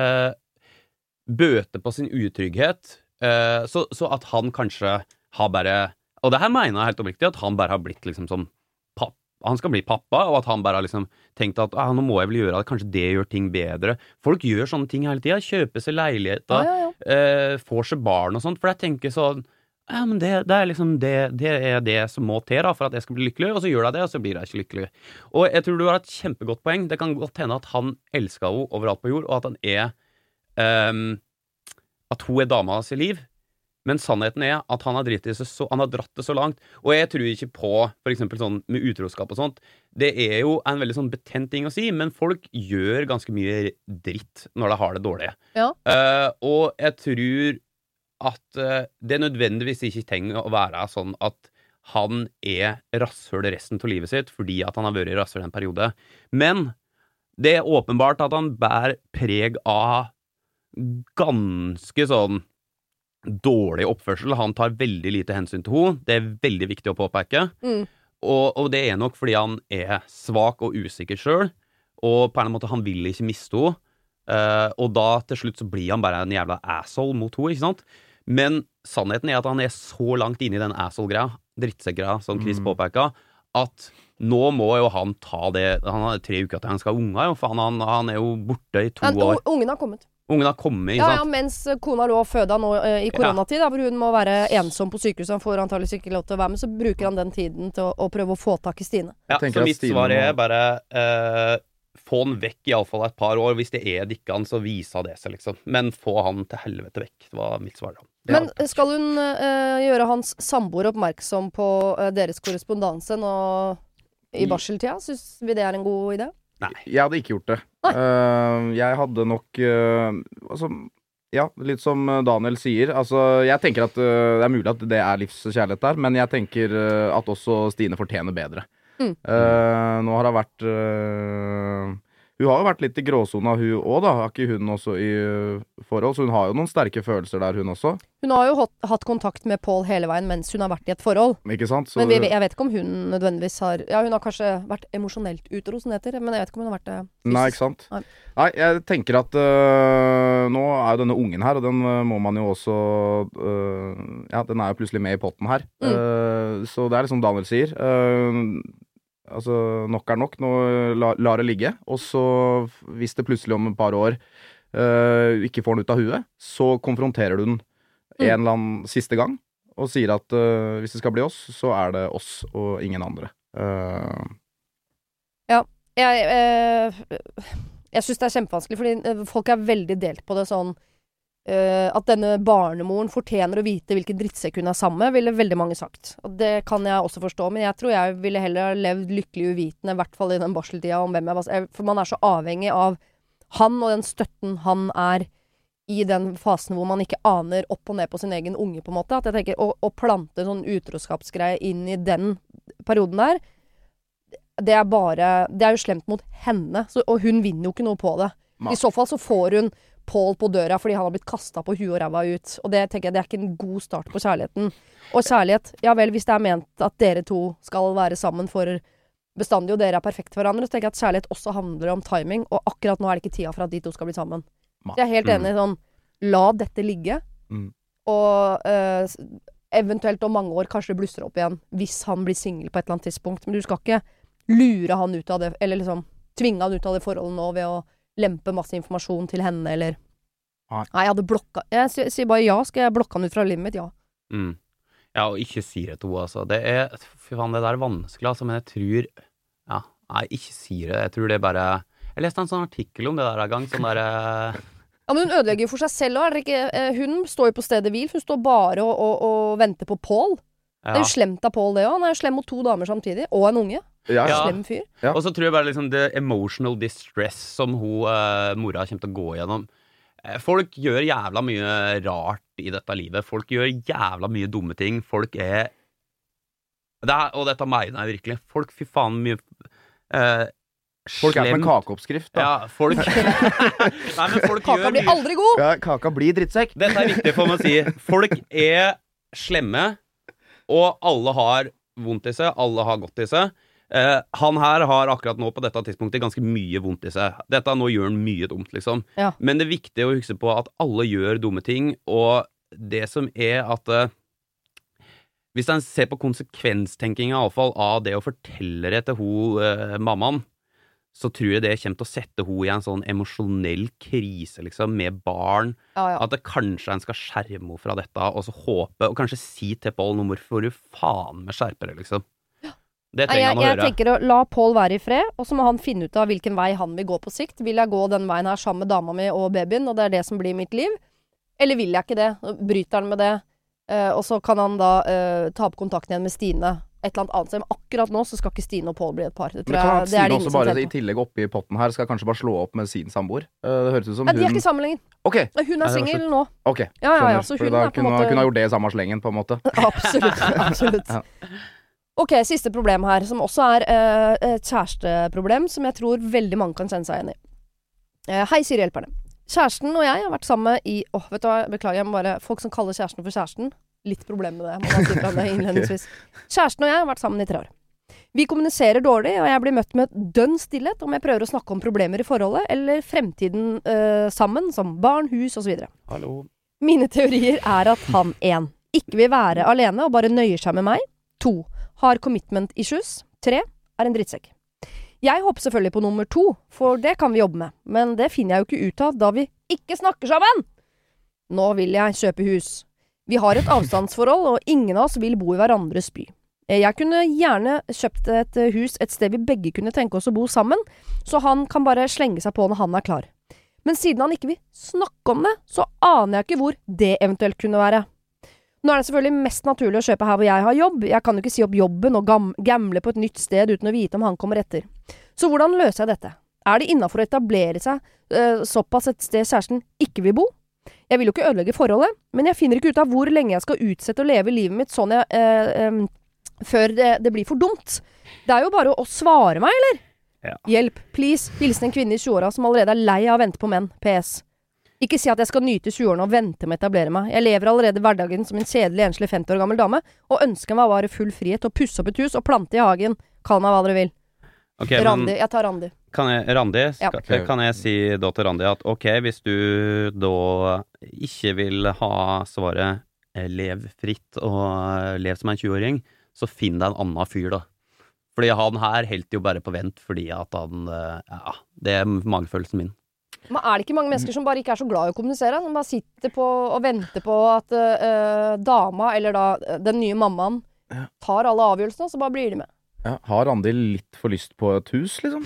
bøte på sin utrygghet, så at han kanskje har bare, og det her mener jeg helt oppriktig, at han bare har blitt liksom som pappa, han skal bli pappa, og at han bare har liksom tenkt at nå må jeg vel gjøre det, kanskje det gjør ting bedre. Folk gjør sånne ting hele tiden, kjøper seg leiligheter, får seg barn og sånt, for jeg tenker sånn, ja, men det liksom det som må til da, for at jeg skal bli lykkelig, og så gjør jeg det, og så blir jeg ikke lykkelig. Og jeg tror du har et kjempegodt poeng. Det kan godt hende at han elsker henne overalt på jord, og at han at hun dama hans i liv. Men sannheten at han har dratt det så langt. Og jeg tror ikke på, for eksempel sånn med utroskap og sånt, det jo en veldig sånn betent ting å si, men folk gjør ganske mye dritt når de har det dårlig. Ja. Og jeg tror at det nødvendigvis ikke trenger å være sånn at han rasshøl resten av livet sitt, fordi at han har vært rasshøl en periode. Men det åpenbart at han bærer preg av ganske sånn dårlig oppførsel. Han tar veldig lite hensyn til henne. Det veldig viktig å påpeke. Og det nok fordi han svak og usikker selv, og på en måte han vil ikke miste henne. Og da til slutt så blir han bare en jævla asshole mot henne, ikke sant? Men sannheten at han så langt inne i den asshole-greia, drittsekk-greia, som Chris påpeker, at nå må jo han ta det. Han har 3 uker til han skal ha unger, jo, for han jo borte i 2 år. Ungen har kommet. Ungen har kommet, ikke sant? Ja, mens kona lå og føda nå i koronatid, hvor hun må være ensom på sykehuset, han får antageligvis ikke lov til å være med, så bruker han den tiden til å prøve å få tak i Stine. Ja, så mitt svar bare få han vekk i alle fall et par år. Hvis det dikkan, så viser det seg, liksom. Men få han til helvete vekk. Det var mitt svar da. Men skal hun gjøre hans samboer oppmerksom på deres korrespondanse nå i barseltida? Synes vi det en god idé? Nei. Jeg hadde ikke gjort det. Jeg hadde nok altså, ja, litt som Daniel sier. Altså, jeg tenker at det mulig at det livskjærlighet der, men jeg tenker at også Stine fortjener bedre. Nå har det vært hun har jo vært litt i gråzona, hun også da. Har ikke hun også i forhold? Så hun har jo noen sterke følelser der, hun også. Hun har jo hatt kontakt med Paul hele veien mens hun har vært i et forhold. Ikke sant? Så men jeg vet ikke om hun nødvendigvis har... Ja, hun har kanskje vært emosjonelt utro, som det heter, men jeg vet ikke om hun har vært det fysisk. Nei, ikke sant? Nei, jeg tenker at nå jo denne ungen her, og den må man jo også... ja, den jo plutselig med i potten her. Så det liksom Daniel sier. Altså, nok nok, nå lar det ligge. Og så, hvis det plutselig om et par år ikke får den ut av huet, så konfronterer du den en eller annen siste gang, og sier at hvis det skal bli oss, så det oss og ingen andre. Ja, jeg synes det kjempevanskelig, fordi folk veldig delt på det sånn, at denne barnemoren fortjener å vite hvilken drittsekk hun sammen med, ville veldig mange sagt. Og det kan jeg også forstå, men jeg tror jeg ville heller ha levd lykkelig uvitende, i hvert fall i den barseltida, om hvem jeg var. For man så avhengig av han og den støtten han i den fasen hvor man ikke aner opp og ned på sin egen unge, på en måte. At jeg tenker, å plante en sånn utroskapsgreie inn i den perioden der, det jo slemt mot henne, og hun vinner jo ikke noe på det. I så fall så får hun Paul på døra fordi han har blitt kastet på huet og ræva ut. Og det tenker jeg, det ikke en god start på kjærligheten. Og kjærlighet, ja vel, hvis det ment at dere to skal være sammen for bestandig, og dere perfekt for hverandre, så tenker jeg at kjærlighet også handler om timing, og akkurat nå det ikke tida for at de to skal bli sammen. Så jeg helt enig sånn, la dette ligge, og eventuelt om mange år kanskje det blusser opp igjen, hvis han blir single på et eller annet tidspunkt. Men du skal ikke lure han ut av det, eller liksom tvinge han ut av det forholdet nå ved å lempe masse informasjon til henne, eller... Nei, jeg hadde blokka... Jeg sier bare ja, skal jeg blokke han ut fra livet mitt? Ja. Ja, og ikke si det til henne, altså. Det fy faen, det der vanskelig, altså, men jeg tror... Ja, nei, ikke si det. Jeg tror det bare... Jeg leste en sånn artikkel om det der en gang, sånn der... Ja, men hun ødelegger jo for seg selv også, hun står jo på stedet hvil, hun står bare og venter på Paul. Ja. Det jo slemt av Paul det også. Han jo slem mot 2 damer samtidig, og en unge. Ja. Slem fyr. Ja. Og så tror jeg bare liksom det emotional distress som mora kommer til å gå gjennom. Folk gjør jævla mye rart i dette livet. Folk gjør jævla mye dumme ting. Folk og dette mener jeg virkelig. Folk, fy faen, mye folk som en kakeoppskrift, da. Ja, folk Nei, men folk kaka blir aldri god! Ja, kaka blir drittsekk. Dette viktig for meg å si. Folk slemme, og alle har vondt i seg. Alle har godt i seg. Han her har akkurat nå på dette tidspunktet ganske mye vondt i seg. Dette nå gjør han mye dumt, liksom. Ja. Men det er viktig å huske på at alle gjør dumme ting, og det som at hvis en ser på konsekvenstenking i alle fall av det å fortelle det til mammaen, så tror jeg det kommer til å sette henne i en sånn emosjonell krise, liksom, med barn. Ja. At det kanskje en skal skjerme henne fra dette, og så håpe, og kanskje si til Paul noe, hvorfor du faen med skjerper det, liksom. Det trenger han å høre. Jeg tenker å la Paul være i fred, og så må han finne ut av hvilken vei han vil gå på sikt. Vil jeg gå den veien her sammen med dama mi og babyen, og det det som blir mitt liv? Eller vil jeg ikke det? Bryter han med det? Og så kan han da ta opp kontakten igjen med Stine et eller annet sted. Men akkurat nå så skal ikke Stine og Paul bli et par. Det tror jeg, det Stine også bare i tillegg oppi potten her skal kanskje bare slå opp med sin samboer. Det høres ut som hun... de ikke sammen lenger. Okay. Hun singel nå. Ok, ja, så hun da kunne ha gjort det i samme slengen, på en måte. Absolutt. Ja. Ok, siste problem her, som også et kjæresteproblem, som jeg tror veldig mange kan kjenne seg igjen i. Hei, Siri hjelperne. Kjæresten og jeg har vært sammen i... vet du hva, beklager, jeg må bare... Folk som kaller kjæresten for kjæresten, litt problem med det. Jeg må bare si fra det innledningsvis. Kjæresten og jeg har vært sammen i 3 år. Vi kommuniserer dårlig, og jeg blir møtt med dønn stillhet om jeg prøver å snakke om problemer i forholdet, eller fremtiden sammen, som barn, hus og så videre. Hallo. Mine teorier at han 1. Ikke vil være alene og bare nøyer seg med meg. 2. Har commitment issues. 3. En drittsekk. Jeg håper selvfølgelig på nummer 2, for det kan vi jobbe med. Men det finner jeg jo ikke ut av da vi ikke snakker sammen! Nå vil jeg kjøpe hus. Vi har et avstandsforhold, og ingen av oss vil bo i hverandres by. Jeg kunne gjerne kjøpt et hus et sted vi begge kunne tenke oss å bo sammen, så han kan bare slenge seg på når han er klar. Men siden han ikke vil snakke om det, så aner jeg ikke hvor det eventuelt kunne være. Nå det selvfølgelig mest naturlig å kjøpe her hvor jeg har jobb. Jeg kan jo ikke si opp jobben og gamle på et nytt sted uten å vite om han kommer etter. Så hvordan løser jeg dette? Det innenfor å etablere seg såpass et sted kjæresten ikke vil bo? Jeg vil jo ikke ødelegge forholdet, men jeg finner ikke ut av hvor lenge jeg skal utsette å leve livet mitt sånn før det blir for dumt. Det jo bare å svare meg, eller? Ja. Hjelp, please. Hilsen en kvinne i 20-åra som allerede lei av å vente på menn. PS. Ikke si at jeg skal nyte 20-årene og vente med å etablere meg. Jeg lever allerede hverdagen som en kjedelig, enslig 50 år gammel dame, og ønsker meg bare full frihet til å pusse opp et hus og plante i hagen. Kall meg hva dere vil. Okay, Randi. Jeg tar Randi. Ja. Okay. Kan jeg si da til Randi at ok, hvis du da ikke vil ha svaret lev fritt og lev som en 20-åring, så finn deg en annen fyr da. Fordi han her helt jo bare på vent fordi at han, det magefølelsen min. Men det ikke mange mennesker som bare ikke så glad i å kommunisere? Som bare sitter på og venter på at dama, eller da den nye mammaen, tar alle avgjørelsene, og så bare blir de med. Ja, har Randi litt for lyst på et hus, liksom?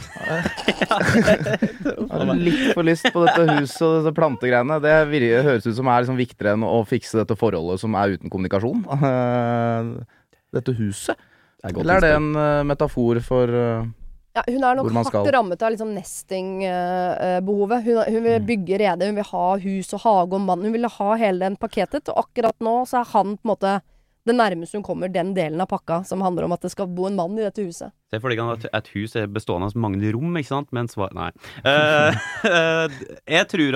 Litt for lyst på dette huset og dette plantegreiene. Det høres ut som liksom viktigere enn å fikse dette forholdet som uten kommunikasjon. Dette huset. Eller det en metafor for... Ja, hun nok hardt rammet av liksom nesting-behovet. Hun vil bygge rede, hun vil ha hus og hage og mann. Hun vil ha hele den pakketet, og akkurat nå så han på en måte det nærmeste hun kommer den delen av pakka som handler om at det skal bo en mann i dette huset. Det fordi at et hus bestående av mange rom, ikke sant? Men svar... Nei. Jeg tror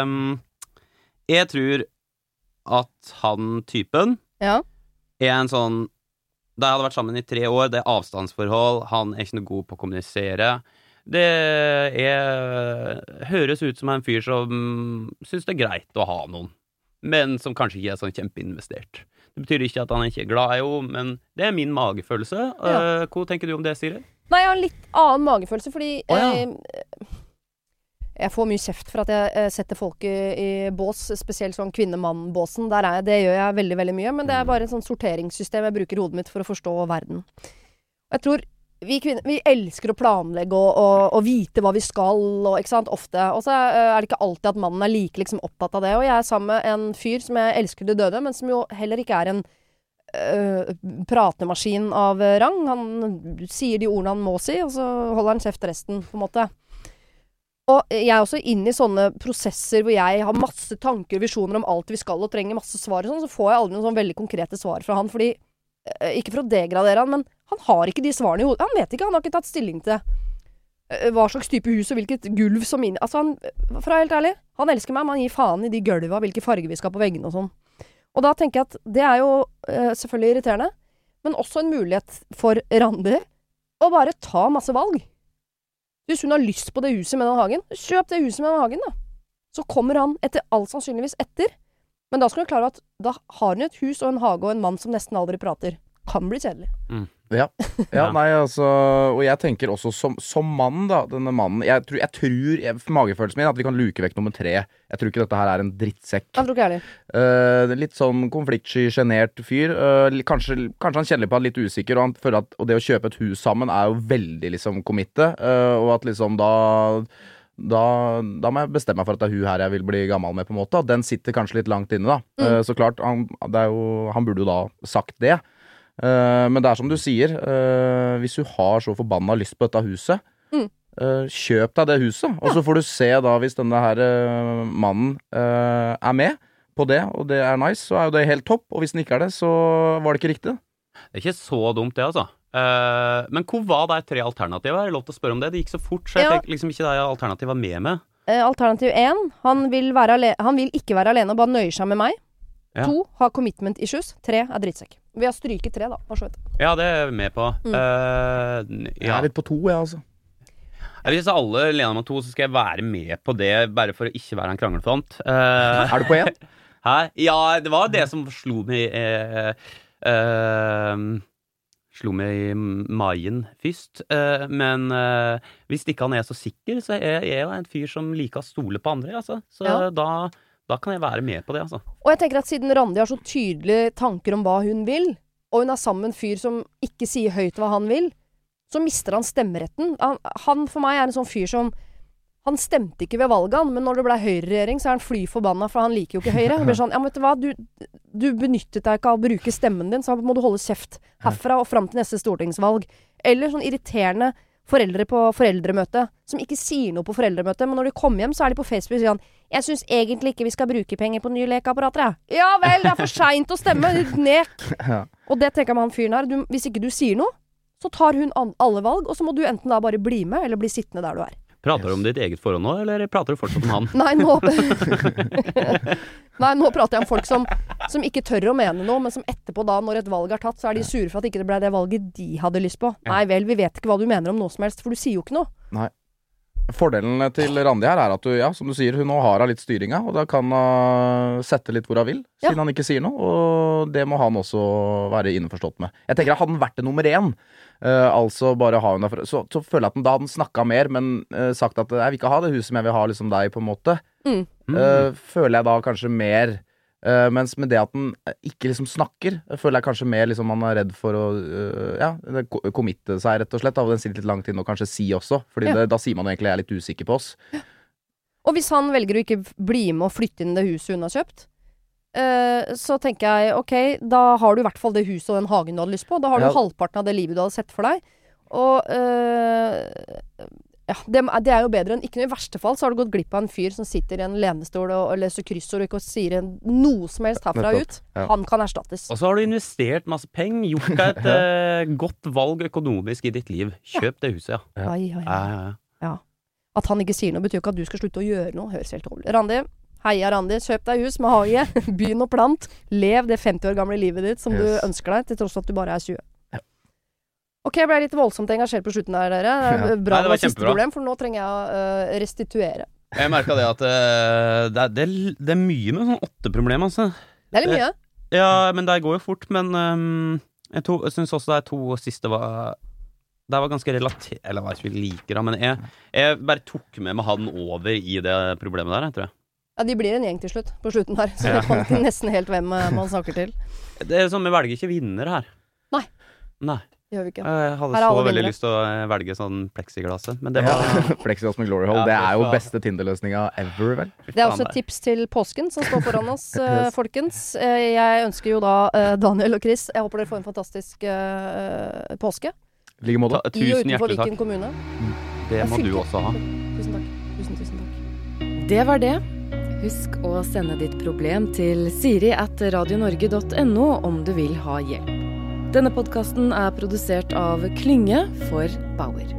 at han typen en sånn... De hadde vært sammen i 3 år, det avstandsforhold, han ikke noe god på å kommunisere. Det høres ut som en fyr som synes det greit å ha noen, men som kanskje ikke sånn kjempeinvestert. Det betyr ikke at han ikke glad i henne, men det min magefølelse. Hva tenker du om det, Siri? Nei, jeg har litt annen magefølelse, fordi jeg får mye kjeft for at jeg setter folk i bås, spesielt sånn kvinne-mann-båsen. Det gjør jeg veldig, veldig mye, men det bare et sånn sorteringssystem jeg bruker i hodet mitt for å forstå verden. Jeg tror vi kvinner, vi elsker å planlegge og vite hva vi skal, og, ikke sant, ofte. Og så det ikke alltid at mannen like liksom opptatt av det. Og jeg sammen med en fyr som jeg elsker til døde, men som jo heller ikke en pratemaskin av rang. Han sier de ordene han må si, og så holder han kjeft resten, på en måte. Og jeg også inne i sånne prosesser hvor jeg har masse tanker og visjoner om alt vi skal og trenger masse svar og sånn, så får jeg aldri noen sånn veldig konkrete svar fra han, fordi, ikke for å degradere han, men han har ikke de svarene i hodet. Han vet ikke, han har ikke tatt stilling til hva slags type hus og hvilket gulv som inn. Altså han, for å være helt ærlig, han elsker meg, men han gir faen i de gulva, hvilke farger vi skal på veggene og sånn. Og da tenker jeg at det jo selvfølgelig irriterende, men også en mulighet for Randi å bare ta masse valg. Hvis hun har lyst på det huset med den hagen, kjøp det huset med den hagen da. Så kommer han etter alt sannsynligvis etter. Men da skal du klare at da har hun et hus og en hage og en mann som nesten aldri prater. Kan bli kjedelig. Ja, nei, altså, og jeg tenker også som mann da, denne mannen, jeg tror magefølelsen min at vi kan luke vekk nummer 3. Jeg tror ikke dette her en drittsekk. Jeg tror ikke heller. Litt sånn konfliktsky, genert fyr. Kanskje han kjenner på at litt usikker, og han føler at og det å kjøpe et hus sammen jo veldig liksom committe, og at liksom da må jeg bestemme meg for at det hun her jeg vil bli gammel med, på en måte. Den sitter kanskje litt langt inne da. Så klart, han burde jo da sagt det. Men det som du sier, hvis du har så forbanna lyst på dette huset, kjøp deg det huset, og så får du se da hvis denne her mannen med på det, og det nice, så jo det helt topp, og hvis den ikke det, så var det ikke riktig. Det ikke så dumt det, altså. Men hvor var de 3 alternativer? Er det lov til å spørre om det? Det gikk så fort, så jeg fikk liksom ikke det alternativet var med. Alternativ 1, han vil ikke være alene og bare nøye seg med meg. 2, ha commitment issues. 3 er drittsekk. Vi har stryket 3 da, Ja, det er vi med på. Jeg er litt på 2, jeg altså. Hvis alle lener med 2, så skal jeg være med på det, bare for å ikke være en kranglefant. Er du på 1? Hæ? Ja, det var det som slo meg i magen først. Men hvis ikke han er så sikker, så er jeg jo en fyr som liker å stole på andre, altså. Så da kan jeg være med på det, altså. Og jeg tenker at siden Randi har så tydelige tanker om hva hun vil, og hun er sammen med en fyr som ikke sier høyt hva han vil, så mister han stemmeretten. Han for meg er en sånn fyr som han stemte ikke ved valgene, men når det ble Høyre-regjering, så er han fly forbanna, for han liker jo ikke Høyre. Han blir sånn, ja, vet du hva, du benyttet deg ikke av å bruke stemmen din, så må du holde kjeft herfra og fram til neste stortingsvalg. Eller sånn irriterende foreldre på foreldremøte, som ikke sier noe på foreldremøte, men når de kommer hjem, så er de på Facebook og sier han, jeg synes egentlig ikke vi skal bruke penger på nye lekeapparater, jeg. Ja vel, det er for sent å stemme, nek. Og det tenker jeg med han fyren her, hvis ikke du sier noe, så tar hun alle valg, og så må du enten da bare bli med, eller bli sittende der du er. Prater du om ditt eget forhold nå, eller prater du fortsatt om han? Nei, nå prater jeg om folk som ikke tør å mene noe, men som etterpå da, når et valg er tatt, så er de sure for at ikke det ble det valget de hadde lyst på. Nei vel, vi vet ikke hva du mener om noe som helst, for du sier jo ikke noe. Nei. Fordelen til Randi her er at som du sier, hun nå har litt styringa, og da kan sette litt hvor hun vil, siden han ikke sier noe, og det må han også være innforstått med. Jeg tenker at hadde han vært det nummer 1, altså bare ha hun der, så føler jeg at da hadde han snakket mer, men sagt at jeg vil ikke ha det huset, men jeg vil ha liksom deg på en måte. Føler jeg da kanskje mer, mens med det at han ikke liksom snakker, føler jeg kanskje mer liksom han er redd for å committe seg rett og slett, av den sitter litt lang tid og kanskje si også, fordi da sier man jo egentlig jeg er litt usikker på oss. Og hvis han velger å ikke bli med og flytte inn det huset hun har kjøpt, så tenker jeg, ok, da har du i hvert fall det huset og den hagen du hadde lyst på, da har du halvparten av det livet du hadde sett for deg, og det er jo bedre enn ikke noe. I verste fall så har du gått glipp av en fyr som sitter i en lenestol og leser kryssord og ikke sier noe som helst herfra ut. Han kan erstattes. Og så har du investert masse penger, gjort deg et godt valg økonomisk i ditt liv. Kjøp det huset, ja. At han ikke sier noe betyr ikke at du skal slutte å gjøre noe. Høres helt overlig. Randi, heia Randi, kjøp deg hus med hage, begynn å plant, lev det 50 år gamle livet ditt som du ønsker deg, til tross for at du bare er 20. Ok, jeg ble litt voldsomt engasjert på slutten der, dere. Det er bra, det var siste problem, for nå trenger jeg å restituere. Jeg merket det at det er mye med sånn 8-problem, altså. Det er litt mye. Ja, men det går jo fort, men jeg synes også de 2 siste det var ganske relatert, eller hva jeg ikke liker, men jeg bare tok med han over i det problemet der, tror jeg. Ja, de blir en gjeng til slutt, på slutten her, så jeg kan ikke nesten helt hvem man snakker til. Det er sånn, vi velger ikke vinner her. Nei. Gjør vi ikke. Jeg hadde så veldig lyst til å velge sånn plexiglasset, men det var Plexiglass med glory hole, det er jo beste Tinder-løsninga ever, vel? Det er også et tips til påsken som står foran oss, folkens. Jeg ønsker jo da Daniel og Chris, jeg håper dere får en fantastisk påske. Like måte. I og utenfor Viken kommune. Det må du også ha. Tusen takk. Tusen takk. Det var det. Husk å sende ditt problem til siri@radionorge.no om du vil ha hjelp. Denne podcasten er produsert av Klynge for Bauer.